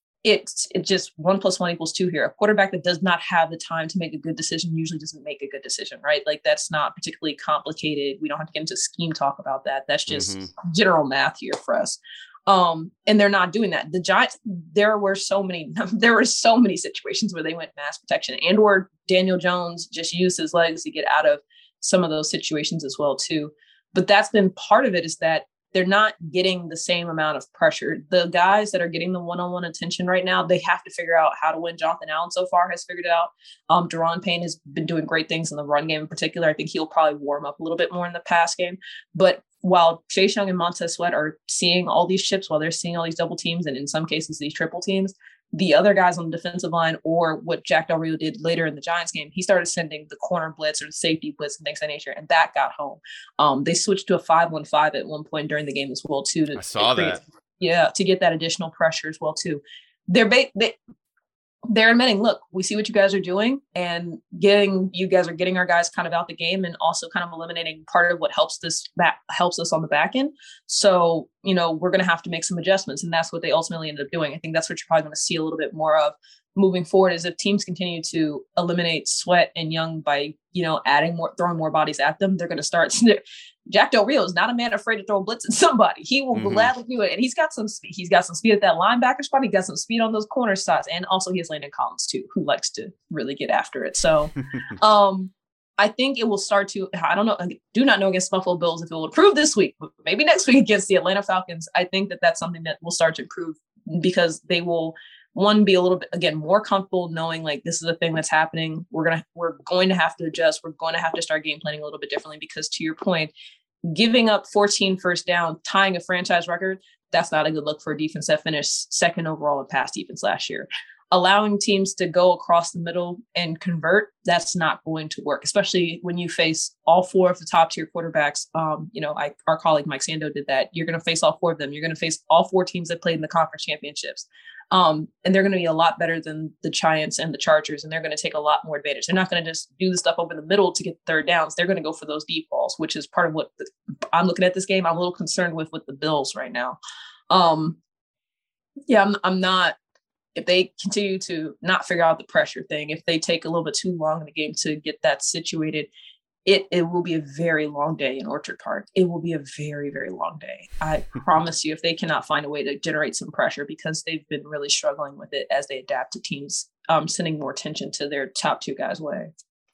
It's it just one plus one equals two here. A quarterback that does not have the time to make a good decision usually doesn't make a good decision, right? Like that's not particularly complicated. We don't have to get into scheme talk about that. That's just mm-hmm. general math here for us. Um, and they're not doing that. The Giants, there were so many, there were so many situations where they went mass protection, and or Daniel Jones just used his legs to get out of some of those situations as well too. But that's been part of it, is that they're not getting the same amount of pressure. The guys that are getting the one-on-one attention right now, they have to figure out how to win. Jonathan Allen so far has figured it out. Um, Daron Payne has been doing great things in the run game in particular. I think he'll probably warm up a little bit more in the pass game. But while Chase Young and Montez Sweat are seeing all these chips, while they're seeing all these double teams, and in some cases these triple teams, the other guys on the defensive line, or what Jack Del Rio did later in the Giants game, he started sending the corner blitz or the safety blitz and things of that nature, and that got home. Um, they switched to a five one five at one point during the game as well too. To, I saw to create, that. Yeah, to get that additional pressure as well too. They're ba- they they're admitting, look, we see what you guys are doing, and getting you guys are getting our guys kind of out the game, and also kind of eliminating part of what helps this that helps us on the back end. So, you know, we're going to have to make some adjustments, and that's what they ultimately ended up doing. I think that's what you're probably going to see a little bit more of moving forward, is if teams continue to eliminate Sweat and Young by, you know, adding more, throwing more bodies at them, they're going to start. Jack Del Rio is not a man afraid to throw a blitz at somebody. He will mm-hmm. gladly do it. And he's got some speed. He's got some speed at that linebacker spot. He got some speed on those corner spots. And also he has Landon Collins too, who likes to really get after it. So um, I think it will start to, I don't know, I do not know against Buffalo Bills if it will improve this week, but maybe next week against the Atlanta Falcons. I think that that's something that will start to improve, because they will, one, be a little bit, again, more comfortable knowing like this is a thing that's happening. We're going to, we're going to have to adjust. We're going to have to start game planning a little bit differently, because to your point, giving up fourteen first down, tying a franchise record, that's not a good look for a defense that finished second overall in pass defense last year. Allowing teams to go across the middle and convert, that's not going to work, especially when you face all four of the top tier quarterbacks. Um, you know, I, our colleague Mike Sando did that. You're going to face all four of them. You're going to face all four teams that played in the conference championships. Um, and they're going to be a lot better than the Giants and the Chargers, and they're going to take a lot more advantage. They're not going to just do the stuff over the middle to get third downs. They're going to go for those deep balls, which is part of what the, I'm looking at this game. I'm a little concerned with with the Bills right now. Um, yeah, I'm, I'm not. If they continue to not figure out the pressure thing, if they take a little bit too long in the game to get that situated, it it will be a very long day in Orchard Park. It will be a very, very long day. I promise you, if they cannot find a way to generate some pressure, because they've been really struggling with it as they adapt to teams um, sending more attention to their top two guys' way.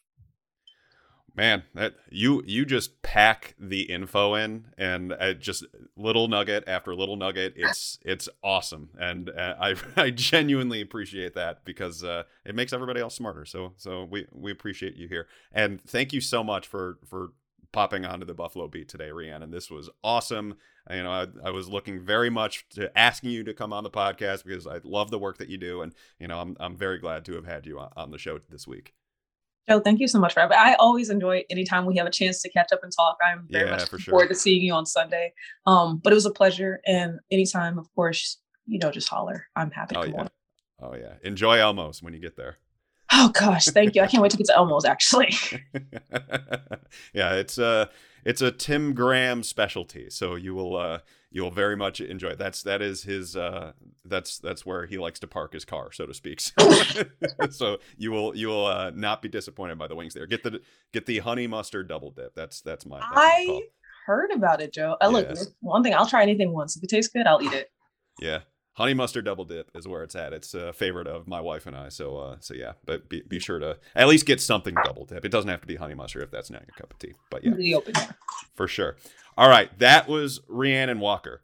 Man, that you you just pack the info in, and uh, just little nugget after little nugget. It's it's awesome, and uh, I I genuinely appreciate that, because uh, it makes everybody else smarter. So so we we appreciate you here, and thank you so much for for popping onto the Buffalo Beat today, Rhiannon. This was awesome. You know, I, I was looking very much to asking you to come on the podcast, because I love the work that you do, and you know, I'm I'm very glad to have had you on, on the show this week. Joe, thank you so much for having me. I always enjoy anytime we have a chance to catch up and talk. I'm very yeah, much looking sure. forward to seeing you on Sunday. Um, but it was a pleasure. And anytime, of course, you know, just holler. I'm happy to oh, come yeah. on. Oh, yeah. Enjoy Elmo's when you get there. Oh, gosh. Thank you. I can't wait to get to Elmo's, actually. Yeah, it's a, it's a Tim Graham specialty. So you will uh, you will very much enjoy it. That's that is his uh, that's that's where he likes to park his car, so to speak. So, so you will you will uh, not be disappointed by the wings there. Get the get the honey mustard double dip. That's that's my. That's I my heard about it, Joe. I look, yes. one thing, I'll try anything once. If it tastes good, I'll eat it. Yeah. Honey mustard double dip is where it's at. It's a favorite of my wife and I. So, uh, so yeah, but be, be sure to at least get something double dip. It doesn't have to be honey mustard if that's not your cup of tea. But yeah, The open. for sure. All right, that was Rhiannon Walker.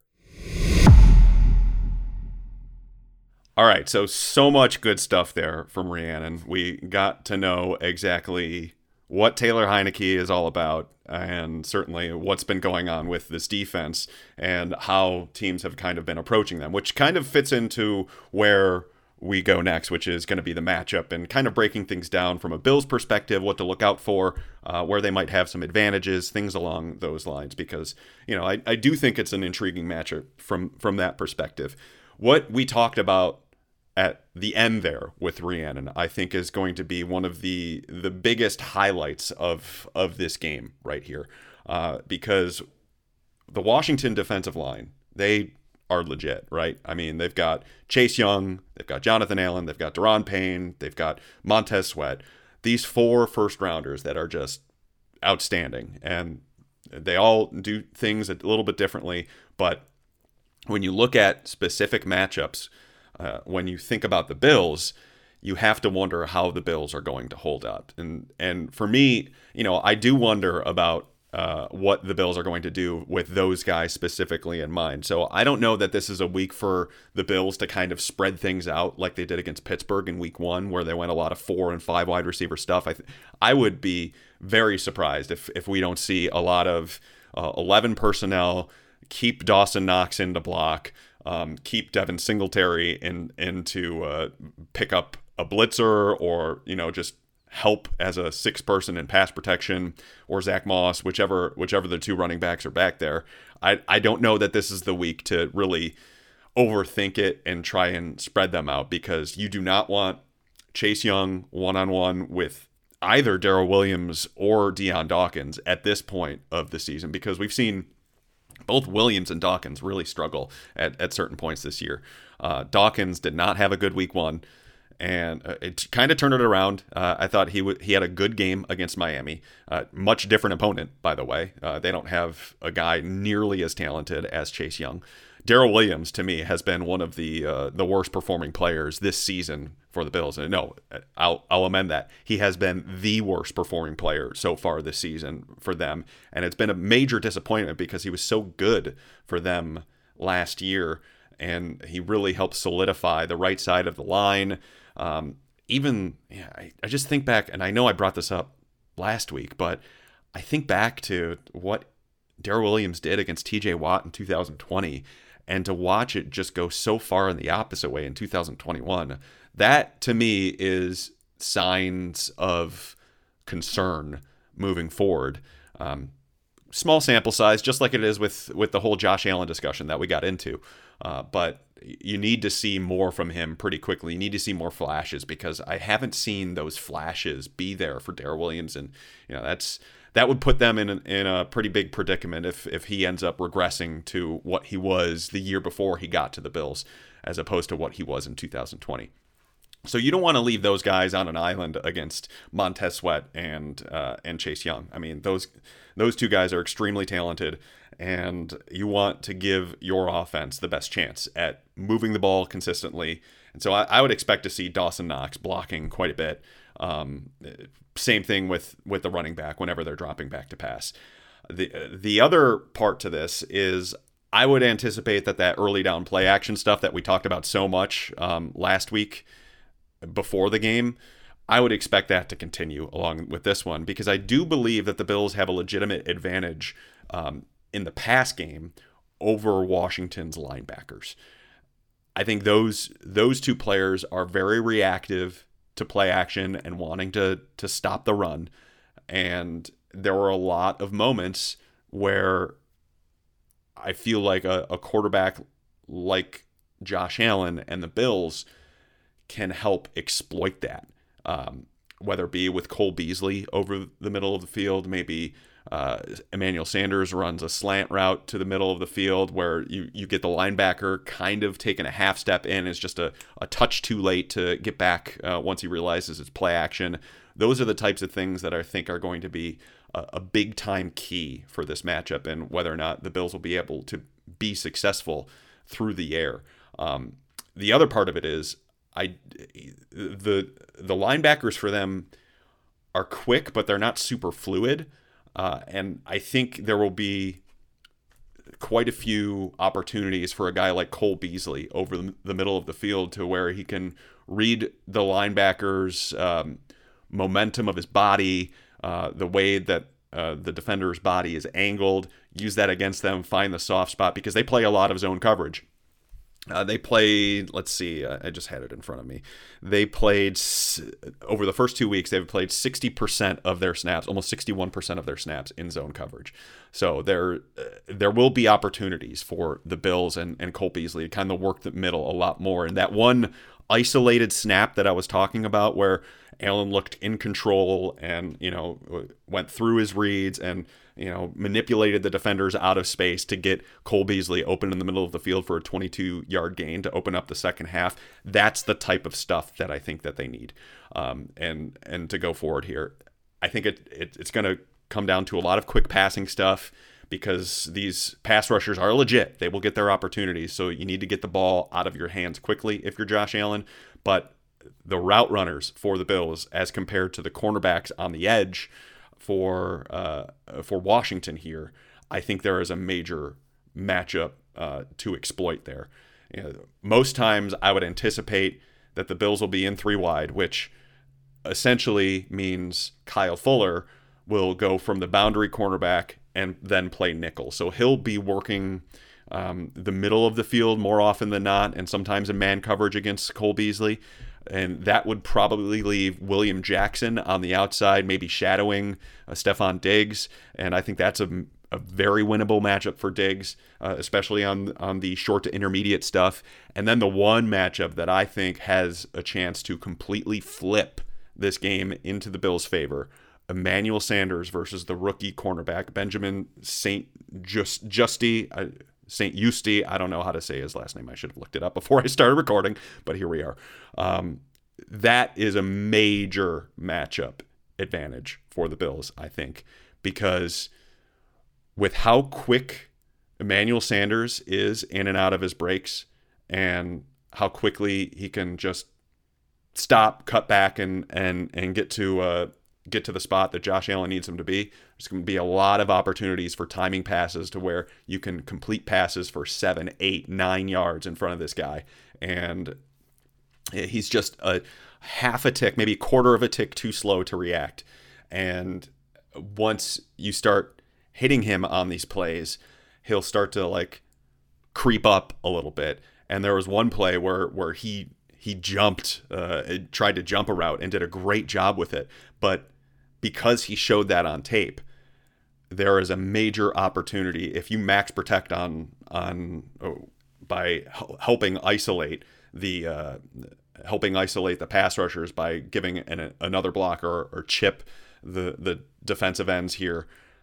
All right, so so much good stuff there from Rhiannon. We got to know exactly what Taylor Heinicke is all about, and certainly what's been going on with this defense and how teams have kind of been approaching them, which kind of fits into where we go next, which is going to be the matchup and kind of breaking things down from a Bills perspective, what to look out for, uh, where they might have some advantages, things along those lines, because, you know, I, I do think it's an intriguing matchup from, from that perspective. What we talked about at the end there with Rhiannon, I think is going to be one of the the biggest highlights of of this game right here, uh, because the Washington defensive line, they are legit, right? I mean, they've got Chase Young, they've got Jonathan Allen, they've got Daron Payne, they've got Montez Sweat. These four first rounders that are just outstanding, and they all do things a little bit differently. But when you look at specific matchups, Uh, when you think about the Bills, you have to wonder how the Bills are going to hold up. And and for me, you know, I do wonder about uh, what the Bills are going to do with those guys specifically in mind. So I don't know that this is a week for the Bills to kind of spread things out like they did against Pittsburgh in week one, where they went a lot of four and five wide receiver stuff. I th- I would be very surprised if, if we don't see a lot of uh, eleven personnel, keep Dawson Knox in the block, Um, keep Devin Singletary in in to uh, pick up a blitzer, or, you know, just help as a six person in pass protection, or Zach Moss, whichever whichever the two running backs are back there. I, I don't know that this is the week to really overthink it and try and spread them out, because you do not want Chase Young one-on-one with either Darrell Williams or Deion Dawkins at this point of the season, because we've seen both Williams and Dawkins really struggle at, at certain points this year. Uh, Dawkins did not have a good week one, and uh, it kind of turned it around. Uh, I thought he w- he had a good game against Miami. Uh, much different opponent, by the way. Uh, they don't have a guy nearly as talented as Chase Young. Darrell Williams, to me, has been one of the uh, the worst performing players this season for the Bills. And no, I'll I'll amend that. He has been the worst performing player so far this season for them, and it's been a major disappointment because he was so good for them last year, and he really helped solidify the right side of the line. Um, even yeah, I, I just think back, and I know I brought this up last week, but I think back to what Darrell Williams did against T J Watt in two thousand twenty. And to watch it just go so far in the opposite way in two thousand twenty-one, that to me is signs of concern moving forward. Um, small sample size, just like it is with, with the whole Josh Allen discussion that we got into. Uh, but you need to see more from him pretty quickly. You need to see more flashes, because I haven't seen those flashes be there for Darrell Williams. And, you know, that's... that would put them in a, in a pretty big predicament if if he ends up regressing to what he was the year before he got to the Bills, as opposed to what he was in two thousand twenty. So you don't want to leave those guys on an island against Montez Sweat and uh, and Chase Young. I mean, those those two guys are extremely talented, and you want to give your offense the best chance at moving the ball consistently. And so I, I would expect to see Dawson Knox blocking quite a bit. Um, same thing with, with the running back whenever they're dropping back to pass. The the other part to this is I would anticipate that that early down play action stuff that we talked about so much um, last week before the game, I would expect that to continue along with this one, because I do believe that the Bills have a legitimate advantage um, in the pass game over Washington's linebackers. I think those those two players are very reactive to play action and wanting to to stop the run. And there were a lot of moments where I feel like a, a quarterback like Josh Allen and the Bills can help exploit that. Um, whether it be with Cole Beasley over the middle of the field, maybe uh, Emmanuel Sanders runs a slant route to the middle of the field where you, you get the linebacker kind of taking a half step in. It's just a, a touch too late to get back uh, once he realizes it's play action. Those are the types of things that I think are going to be a, a big time key for this matchup and whether or not the Bills will be able to be successful through the air. Um, the other part of it is I the the linebackers for them are quick, but they're not super fluid. Uh, and I think there will be quite a few opportunities for a guy like Cole Beasley over the, the middle of the field to where he can read the linebackers' um, momentum of his body, uh, the way that uh, the defender's body is angled, use that against them, find the soft spot, because they play a lot of zone coverage. Uh, they played, let's see, uh, I just had it in front of me. They played, over the first two weeks, they've played sixty percent of their snaps, almost sixty-one percent of their snaps in zone coverage. So there uh, there will be opportunities for the Bills and, and Cole Beasley to kind of work the middle a lot more. And that one isolated snap that I was talking about where Allen looked in control and, you know, went through his reads and, you know, manipulated the defenders out of space to get Cole Beasley open in the middle of the field for a twenty-two yard gain to open up the second half. That's the type of stuff that I think that they need. Um, and and to go forward here, I think it, it it's going to come down to a lot of quick passing stuff because these pass rushers are legit. They will get their opportunities. So you need to get the ball out of your hands quickly if you're Josh Allen. But the route runners for the Bills as compared to the cornerbacks on the edge for uh, for Washington here, I think there is a major matchup uh, to exploit there. You know, most times I would anticipate that the Bills will be in three wide, which essentially means Kyle Fuller will go from the boundary cornerback and then play nickel. So he'll be working um, the middle of the field more often than not, and sometimes in man coverage against Cole Beasley. And that would probably leave William Jackson on the outside, maybe shadowing uh, Stephon Diggs. And I think that's a, a very winnable matchup for Diggs, uh, especially on, on the short to intermediate stuff. And then the one matchup that I think has a chance to completely flip this game into the Bills' favor, Emmanuel Sanders versus the rookie cornerback, Benjamin Saint Just Justy. I, Saint Eustace, I don't know how to say his last name. I should have looked it up before I started recording, but here we are. Um, that is a major matchup advantage for the Bills, I think, because with how quick Emmanuel Sanders is in and out of his breaks and how quickly he can just stop, cut back, and and and get to uh, get to the spot that Josh Allen needs him to be. There's going to be a lot of opportunities for timing passes to where you can complete passes for seven, eight, nine yards in front of this guy. And he's just a half a tick, maybe a quarter of a tick too slow to react. And once you start hitting him on these plays, he'll start to like creep up a little bit. And there was one play where, where he, he jumped, uh, tried to jump a route and did a great job with it. But because he showed that on tape, there is a major opportunity if you max protect on on oh, by helping isolate the uh, helping isolate the pass rushers by giving an, another block or, or chip the the defensive ends here,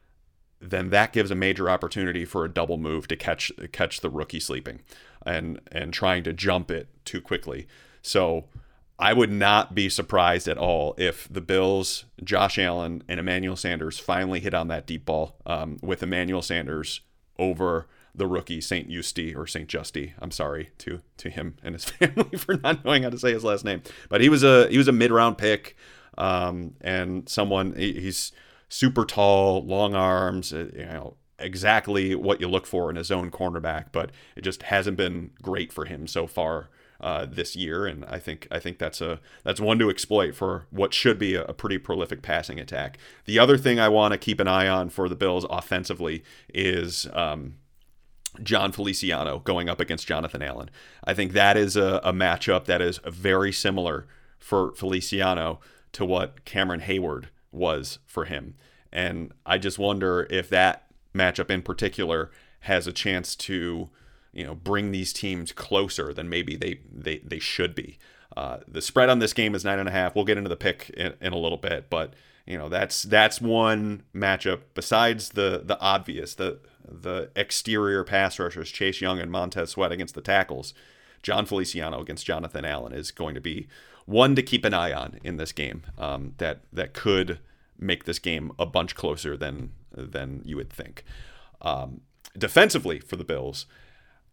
then that gives a major opportunity for a double move to catch catch the rookie sleeping and and trying to jump it too quickly. So I would not be surprised at all if the Bills, Josh Allen, and Emmanuel Sanders finally hit on that deep ball um, with Emmanuel Sanders over the rookie Saint Eustace or Saint Justy. I'm sorry to to him and his family for not knowing how to say his last name, but he was a he was a mid round pick um, and someone he's super tall, long arms, you know, exactly what you look for in a zone cornerback, but it just hasn't been great for him so far. Uh, this year, and I think I think that's a that's one to exploit for what should be a, a pretty prolific passing attack. The other thing I want to keep an eye on for the Bills offensively is um, John Feliciano going up against Jonathan Allen. I think that is a, a matchup that is very similar for Feliciano to what Cameron Hayward was for him, and I just wonder if that matchup in particular has a chance to, you know, bring these teams closer than maybe they they, they should be. Uh, the spread on this game is nine and a half. We'll get into the pick in, in a little bit, but you know that's that's one matchup besides the the obvious, the the exterior pass rushers, Chase Young and Montez Sweat against the tackles. John Feliciano against Jonathan Allen is going to be one to keep an eye on in this game. Um, that that could make this game a bunch closer than than you would think. Um, defensively for the Bills,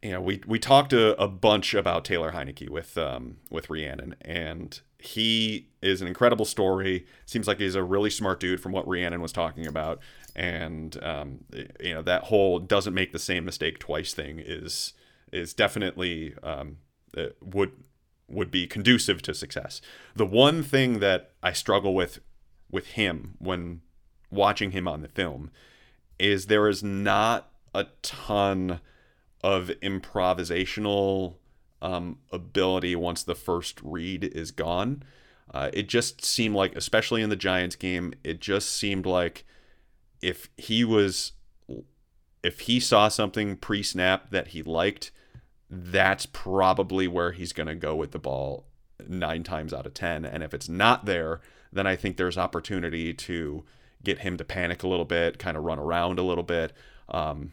you know, we we talked a, a bunch about Taylor Heinicke with um, with Rhiannon, and he is an incredible story. Seems like he's a really smart dude from what Rhiannon was talking about, and um, you know, that whole doesn't make the same mistake twice thing is is definitely um, would would be conducive to success. The one thing that I struggle with with him when watching him on the film is there is not a ton of improvisational um, ability once the first read is gone. Uh, it just seemed like, especially in the Giants game, it just seemed like if he was, if he saw something pre-snap that he liked, that's probably where he's going to go with the ball nine times out of ten. And if it's not there, then I think there's opportunity to get him to panic a little bit, kind of run around a little bit. Um,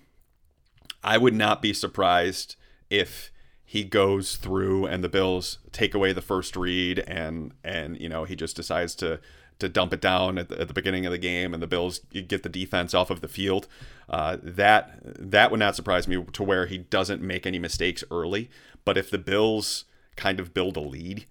I would not be surprised if he goes through and the Bills take away the first read and, and you know, he just decides to to dump it down at the, at the beginning of the game and the Bills get the defense off of the field. Uh, that that would not surprise me to where he doesn't make any mistakes early. But if the Bills kind of build a lead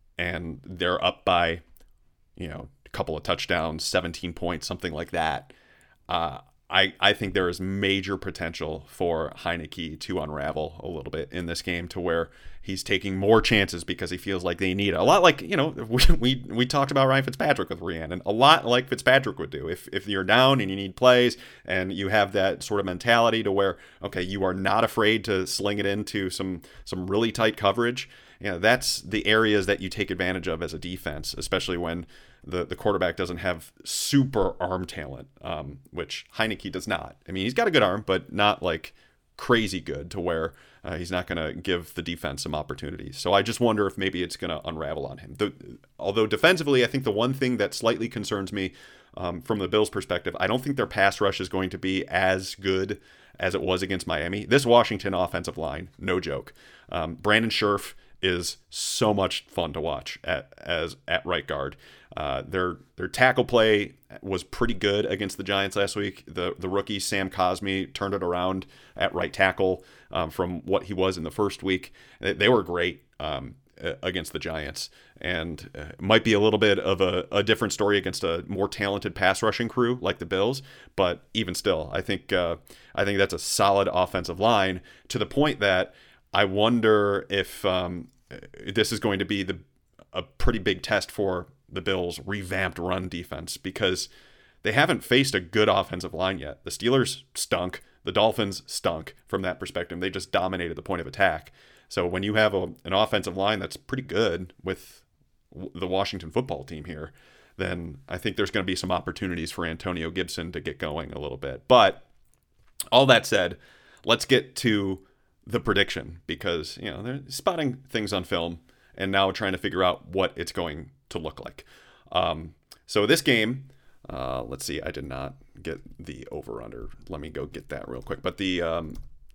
and they're up by, you know, a couple of touchdowns, seventeen points, something like that, uh, I, I think there is major potential for Heinicke to unravel a little bit in this game to where he's taking more chances because he feels like they need it. A lot like, you know, we we, we talked about Ryan Fitzpatrick with Rhiannon, a lot like Fitzpatrick would do. If if you're down and you need plays and you have that sort of mentality to where, okay, you are not afraid to sling it into some some really tight coverage, you know, that's the areas that you take advantage of as a defense, especially when the, the quarterback doesn't have super arm talent, um, which Heinicke does not. I mean, he's got a good arm, but not like crazy good to where uh, he's not going to give the defense some opportunities. So I just wonder if maybe it's going to unravel on him. The, although defensively, I think the one thing that slightly concerns me um, from the Bills' perspective, I don't think their pass rush is going to be as good as it was against Miami. This Washington offensive line, no joke. Um, Brandon Scherf is so much fun to watch at as at right guard. Uh, their their tackle play was pretty good against the Giants last week. The the rookie Sam Cosmi turned it around at right tackle um, from what he was in the first week. They, they were great um, against the Giants, and uh, it might be a little bit of a, a different story against a more talented pass rushing crew like the Bills. But even still, I think uh, I think that's a solid offensive line to the point that I wonder if um, this is going to be the a pretty big test for the Bills' revamped run defense, because they haven't faced a good offensive line yet. The Steelers stunk. The Dolphins stunk from that perspective. They just dominated the point of attack. So when you have a, an offensive line that's pretty good with the Washington football team here, then I think there's going to be some opportunities for Antonio Gibson to get going a little bit. But all that said, let's get to the prediction, because, you know, they're spotting things on film and now trying to figure out what it's going to look like. Um, so this game, uh, let's see, I did not get the over-under. Let me go get that real quick. But the um,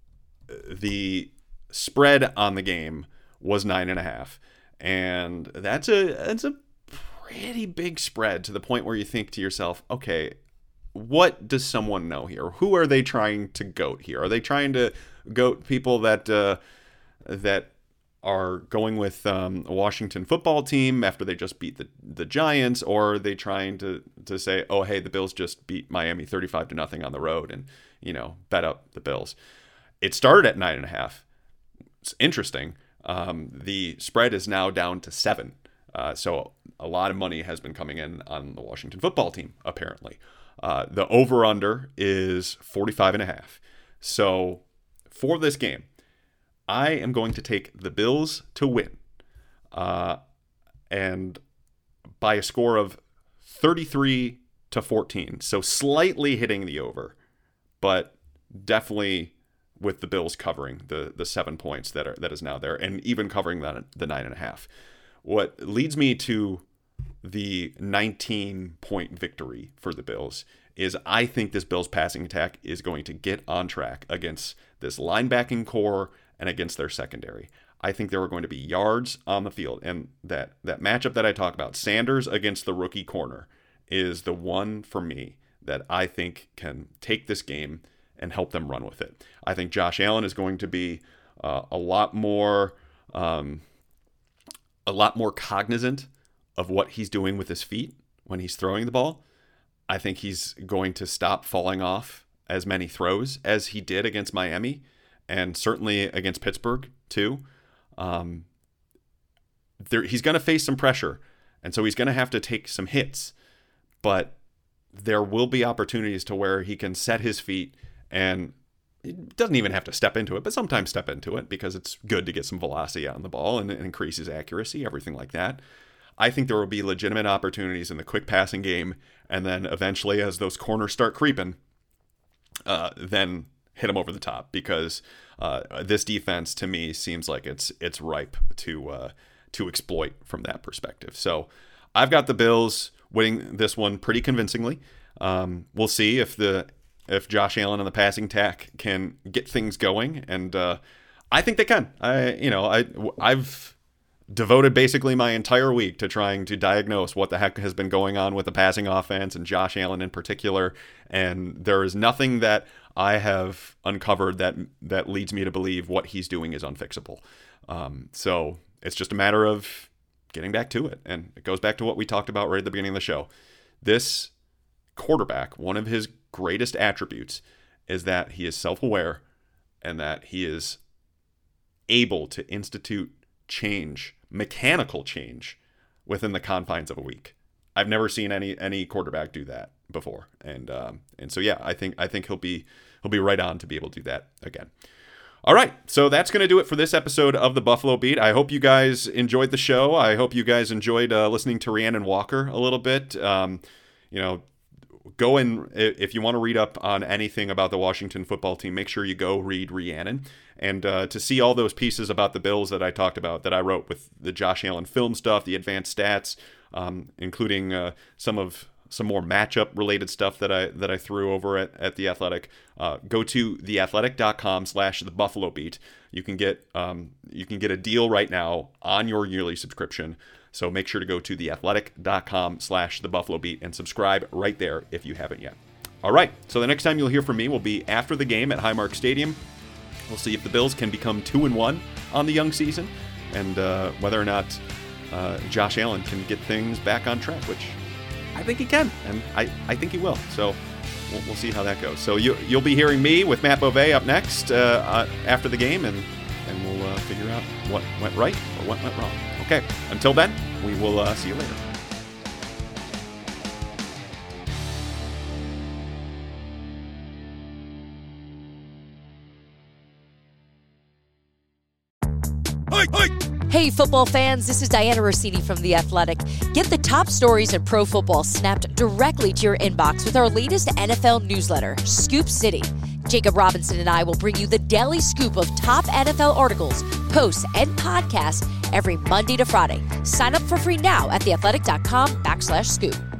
the spread on the game was nine and a half, and that's a that's a pretty big spread to the point where you think to yourself, okay, what does someone know here? Who are they trying to goat here? Are they trying to goat people that uh, that are going with um, a Washington football team after they just beat the, the Giants, or are they trying to, to say, oh, hey, the Bills just beat Miami thirty-five to nothing on the road and, you know, bet up the Bills? It started at nine and a half. It's interesting. Um, the spread is now down to seven. Uh, so a lot of money has been coming in on the Washington football team, apparently. Uh, the over-under is forty-five and a half. So for this game, I am going to take the Bills to win, uh, and by a score of thirty-three to fourteen. So slightly hitting the over, but definitely with the Bills covering the the seven points that are that is now there, and even covering that the nine and a half. What leads me to the nineteen point victory for the Bills is I think this Bills passing attack is going to get on track against this linebacking core and against their secondary. I think there are going to be yards on the field. And that, that matchup that I talk about, Sanders against the rookie corner, is the one for me that I think can take this game and help them run with it. I think Josh Allen is going to be uh, a lot more, um, a lot more cognizant of what he's doing with his feet when he's throwing the ball. I think he's going to stop falling off as many throws as he did against Miami, and certainly against Pittsburgh too. Um, there, he's going to face some pressure, and so he's going to have to take some hits, but there will be opportunities to where he can set his feet, and he doesn't even have to step into it, but sometimes step into it because it's good to get some velocity on the ball and, and increase his accuracy, everything like that. I think there will be legitimate opportunities in the quick passing game, and then eventually as those corners start creeping, uh, then hit him over the top, because uh, this defense to me seems like it's it's ripe to uh, to exploit from that perspective. So I've got the Bills winning this one pretty convincingly. Um, we'll see if the if Josh Allen and the passing attack can get things going, and uh, I think they can. I you know I I've devoted basically my entire week to trying to diagnose what the heck has been going on with the passing offense and Josh Allen in particular, and there is nothing that I have uncovered that that leads me to believe what he's doing is unfixable. Um, so it's just a matter of getting back to it, and it goes back to what we talked about right at the beginning of the show. This quarterback, one of his greatest attributes is that he is self-aware and that he is able to institute change, mechanical change, within the confines of a week. I've never seen any any quarterback do that before, and um, and so yeah, I think I think he'll be he'll be right on to be able to do that again. All right, so that's going to do it for this episode of the Buffalo Beat. I hope you guys enjoyed the show. I hope you guys enjoyed uh, listening to Rhiannon Walker a little bit. Um, you know, go and if you want to read up on anything about the Washington football team, make sure you go read Rhiannon. And uh, to see all those pieces about the Bills that I talked about, that I wrote with the Josh Allen film stuff, the advanced stats, um, including uh, some of some more matchup related stuff that I that I threw over at, at The Athletic, uh, go to theathletic.com slash the Buffalo Beat. You can get um, you can get a deal right now on your yearly subscription. So make sure to go to theathletic.com slash the Buffalo Beat and subscribe right there if you haven't yet. All right, so the next time you'll hear from me will be after the game at Highmark Stadium. We'll see if the Bills can become two and one on the young season, and uh, whether or not uh, Josh Allen can get things back on track, which I think he can, and I, I think he will. So we'll, we'll see how that goes. So you, you'll be hearing me with Matt Beauvais up next uh, uh, after the game, and, and we'll uh, figure out what went right or what went wrong. Okay, until then, we will uh, see you later. Hey, football fans, this is Diana Rossini from The Athletic. Get the top stories in pro football snapped directly to your inbox with our latest N F L newsletter, Scoop City. Jacob Robinson and I will bring you the daily scoop of top N F L articles, posts, and podcasts every Monday to Friday. Sign up for free now at theathletic.com backslash scoop.